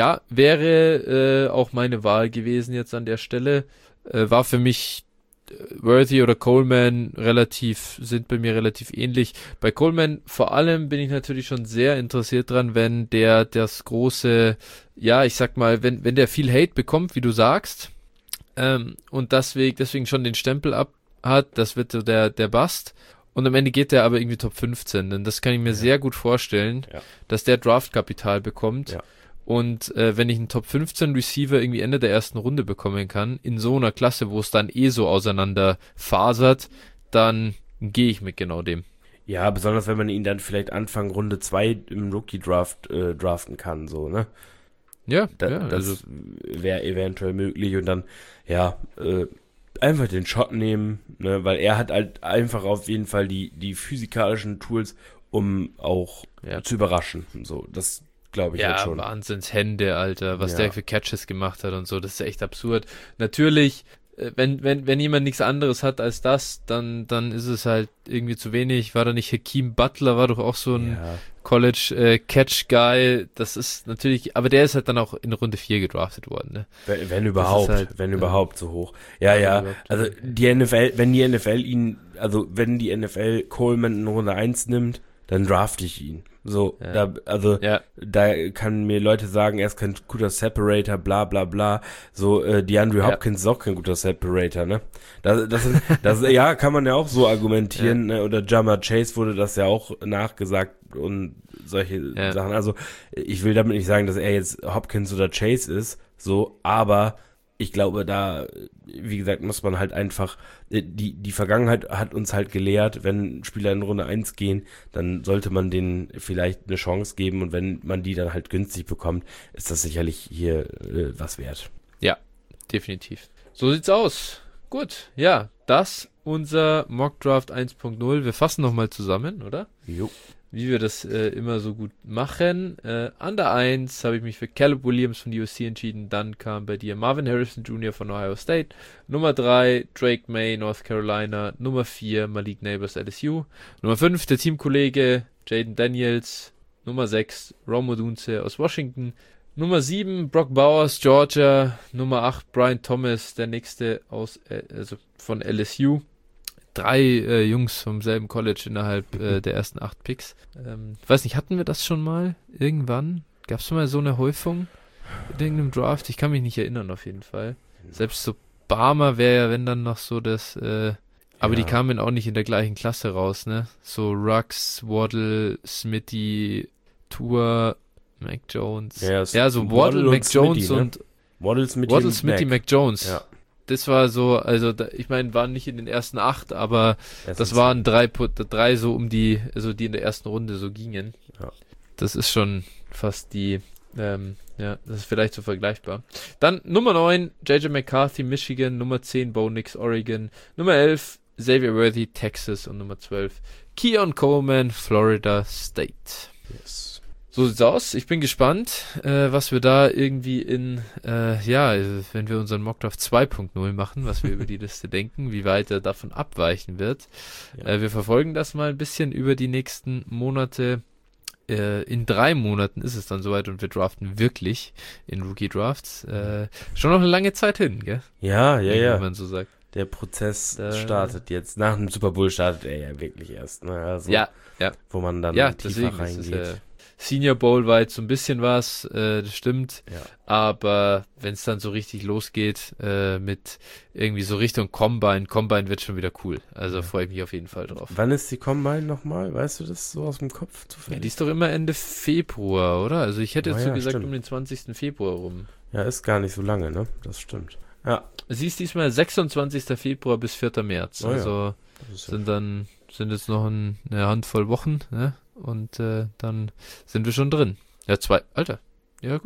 wäre auch meine Wahl gewesen jetzt an der Stelle. War für mich Worthy oder Coleman sind bei mir relativ ähnlich. Bei Coleman vor allem bin ich natürlich schon sehr interessiert dran, wenn der das große, ich sag mal, wenn der viel Hate bekommt, wie du sagst, und deswegen schon den Stempel hat, das wird so der Bust. Und am Ende geht der aber irgendwie Top 15, denn das kann ich mir sehr gut vorstellen, dass der Draftkapital bekommt. Ja. Und wenn ich einen Top 15 Receiver irgendwie Ende der ersten Runde bekommen kann, in so einer Klasse, wo es dann so auseinander fasert, dann gehe ich mit genau dem. Ja, besonders wenn man ihn dann vielleicht Anfang Runde 2 im Rookie-Draft draften kann, so, ne? Das wäre eventuell möglich und dann, einfach den Shot nehmen, ne? Weil er hat halt einfach auf jeden Fall die physikalischen Tools, um auch zu überraschen. So, das glaube ich halt schon. Ja, Wahnsinnshände, Alter, was der für Catches gemacht hat und so, das ist echt absurd. Natürlich, wenn jemand nichts anderes hat als das, dann ist es halt irgendwie zu wenig. War da nicht Hakeem Butler, war doch auch so ein College Catch Guy, das ist natürlich, aber der ist halt dann auch in Runde 4 gedraftet worden, ne? Wenn überhaupt so hoch. Ja, also die NFL, wenn die NFL Coleman in Runde 1 nimmt, dann drafte ich ihn. So, da kann mir Leute sagen, er ist kein guter Separator, bla bla bla. So, DeAndre Hopkins ist auch kein guter Separator, ne? Das kann man ja auch so argumentieren, ne? Oder Ja'Marr Chase wurde das ja auch nachgesagt und solche Sachen. Also, ich will damit nicht sagen, dass er jetzt Hopkins oder Chase ist, so, aber ich glaube, da, wie gesagt, muss man halt einfach, die Vergangenheit hat uns halt gelehrt, wenn Spieler in Runde 1 gehen, dann sollte man denen vielleicht eine Chance geben und wenn man die dann halt günstig bekommt, ist das sicherlich hier was wert. Ja, definitiv. So sieht's aus. Gut, das unser Mockdraft 1.0. Wir fassen nochmal zusammen, oder? Jo. Wie wir das immer so gut machen. An der 1 habe ich mich für Caleb Williams von USC entschieden. Dann kam bei dir Marvin Harrison Jr. von Ohio State. Nummer 3 Drake May, North Carolina. Nummer 4 Malik Neighbors, LSU. Nummer 5 der Teamkollege Jaden Daniels. Nummer 6 Rome Odunze aus Washington. Nummer 7 Brock Bowers, Georgia. Nummer 8 Brian Thomas, der nächste von LSU. 3 Jungs vom selben College innerhalb der ersten 8 Picks. Weiß nicht, hatten wir das schon mal irgendwann? Gab es schon mal so eine Häufung in irgendeinem Draft? Ich kann mich nicht erinnern auf jeden Fall. Selbst so Barmer wäre ja, wenn dann noch so das, aber die kamen auch nicht in der gleichen Klasse raus, ne? So Ruggs, Waddle, Smitty, Tour, Mac Jones. Ja, so Waddle, Mac Jones Smitty, und Waddle, Smitty, Mac Jones. Ja. Das war so, also ich meine, waren nicht in den ersten 8, aber das waren 3 so um die, also die in der ersten Runde so gingen. Ja. Das ist schon fast die, das ist vielleicht so vergleichbar. Dann Nummer 9, J.J. McCarthy, Michigan, Nummer 10, Bo Nix, Oregon, Nummer 11, Xavier Worthy, Texas und Nummer 12, Keon Coleman, Florida State. Yes. So sieht's aus. Ich bin gespannt, was wir da irgendwie wenn wir unseren Mockdraft 2.0 machen, was wir über die Liste denken, wie weit er davon abweichen wird. Ja. Wir verfolgen das mal ein bisschen über die nächsten Monate. In 3 Monaten ist es dann soweit und wir draften wirklich in Rookie-Drafts. Schon noch eine lange Zeit hin, gell? Ja. Wie man so sagt. Der Prozess startet jetzt. Nach dem Super Bowl startet er ja wirklich erst. Ne? Also, wo man dann tiefer reingeht. Senior Bowl war jetzt so ein bisschen was, das stimmt. Ja. Aber wenn es dann so richtig losgeht mit irgendwie so Richtung Combine wird schon wieder cool. Also freue ich mich auf jeden Fall drauf. Wann ist die Combine nochmal? Weißt du das so aus dem Kopf zufällig? Ja, die ist doch immer Ende Februar, oder? Also ich hätte jetzt so gesagt stimmt. um den 20. Februar rum. Ja, ist gar nicht so lange, ne? Das stimmt. Ja. Sie ist diesmal 26. Februar bis 4. März. Also sind jetzt noch eine Handvoll Wochen, ne? Und dann sind wir schon drin. Ja, 2,5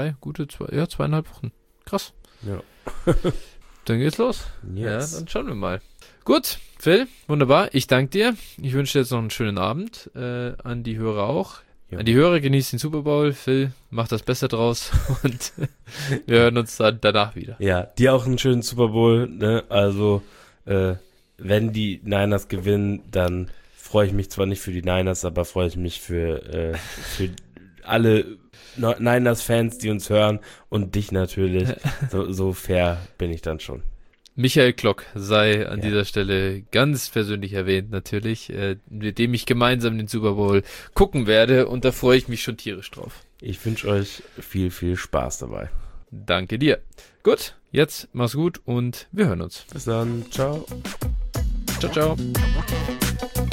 Wochen. Krass. Ja. Dann geht's los. Yes. Ja, dann schauen wir mal. Gut, Phil, wunderbar. Ich danke dir. Ich wünsche dir jetzt noch einen schönen Abend. An die Hörer auch. Ja. An die Hörer, genießt den Super Bowl. Phil, mach das Beste draus. Und wir hören uns dann danach wieder. Ja, dir auch einen schönen Super Bowl. Ne? Also, wenn die Niners gewinnen, dann freue ich mich zwar nicht für die Niners, aber freue ich mich für alle Niners-Fans, die uns hören und dich natürlich. So fair bin ich dann schon. Michael Klock sei an dieser Stelle ganz persönlich erwähnt natürlich, mit dem ich gemeinsam den Super Bowl gucken werde und da freue ich mich schon tierisch drauf. Ich wünsche euch viel, viel Spaß dabei. Danke dir. Gut, jetzt mach's gut und wir hören uns. Bis dann. Ciao. Ciao, ciao.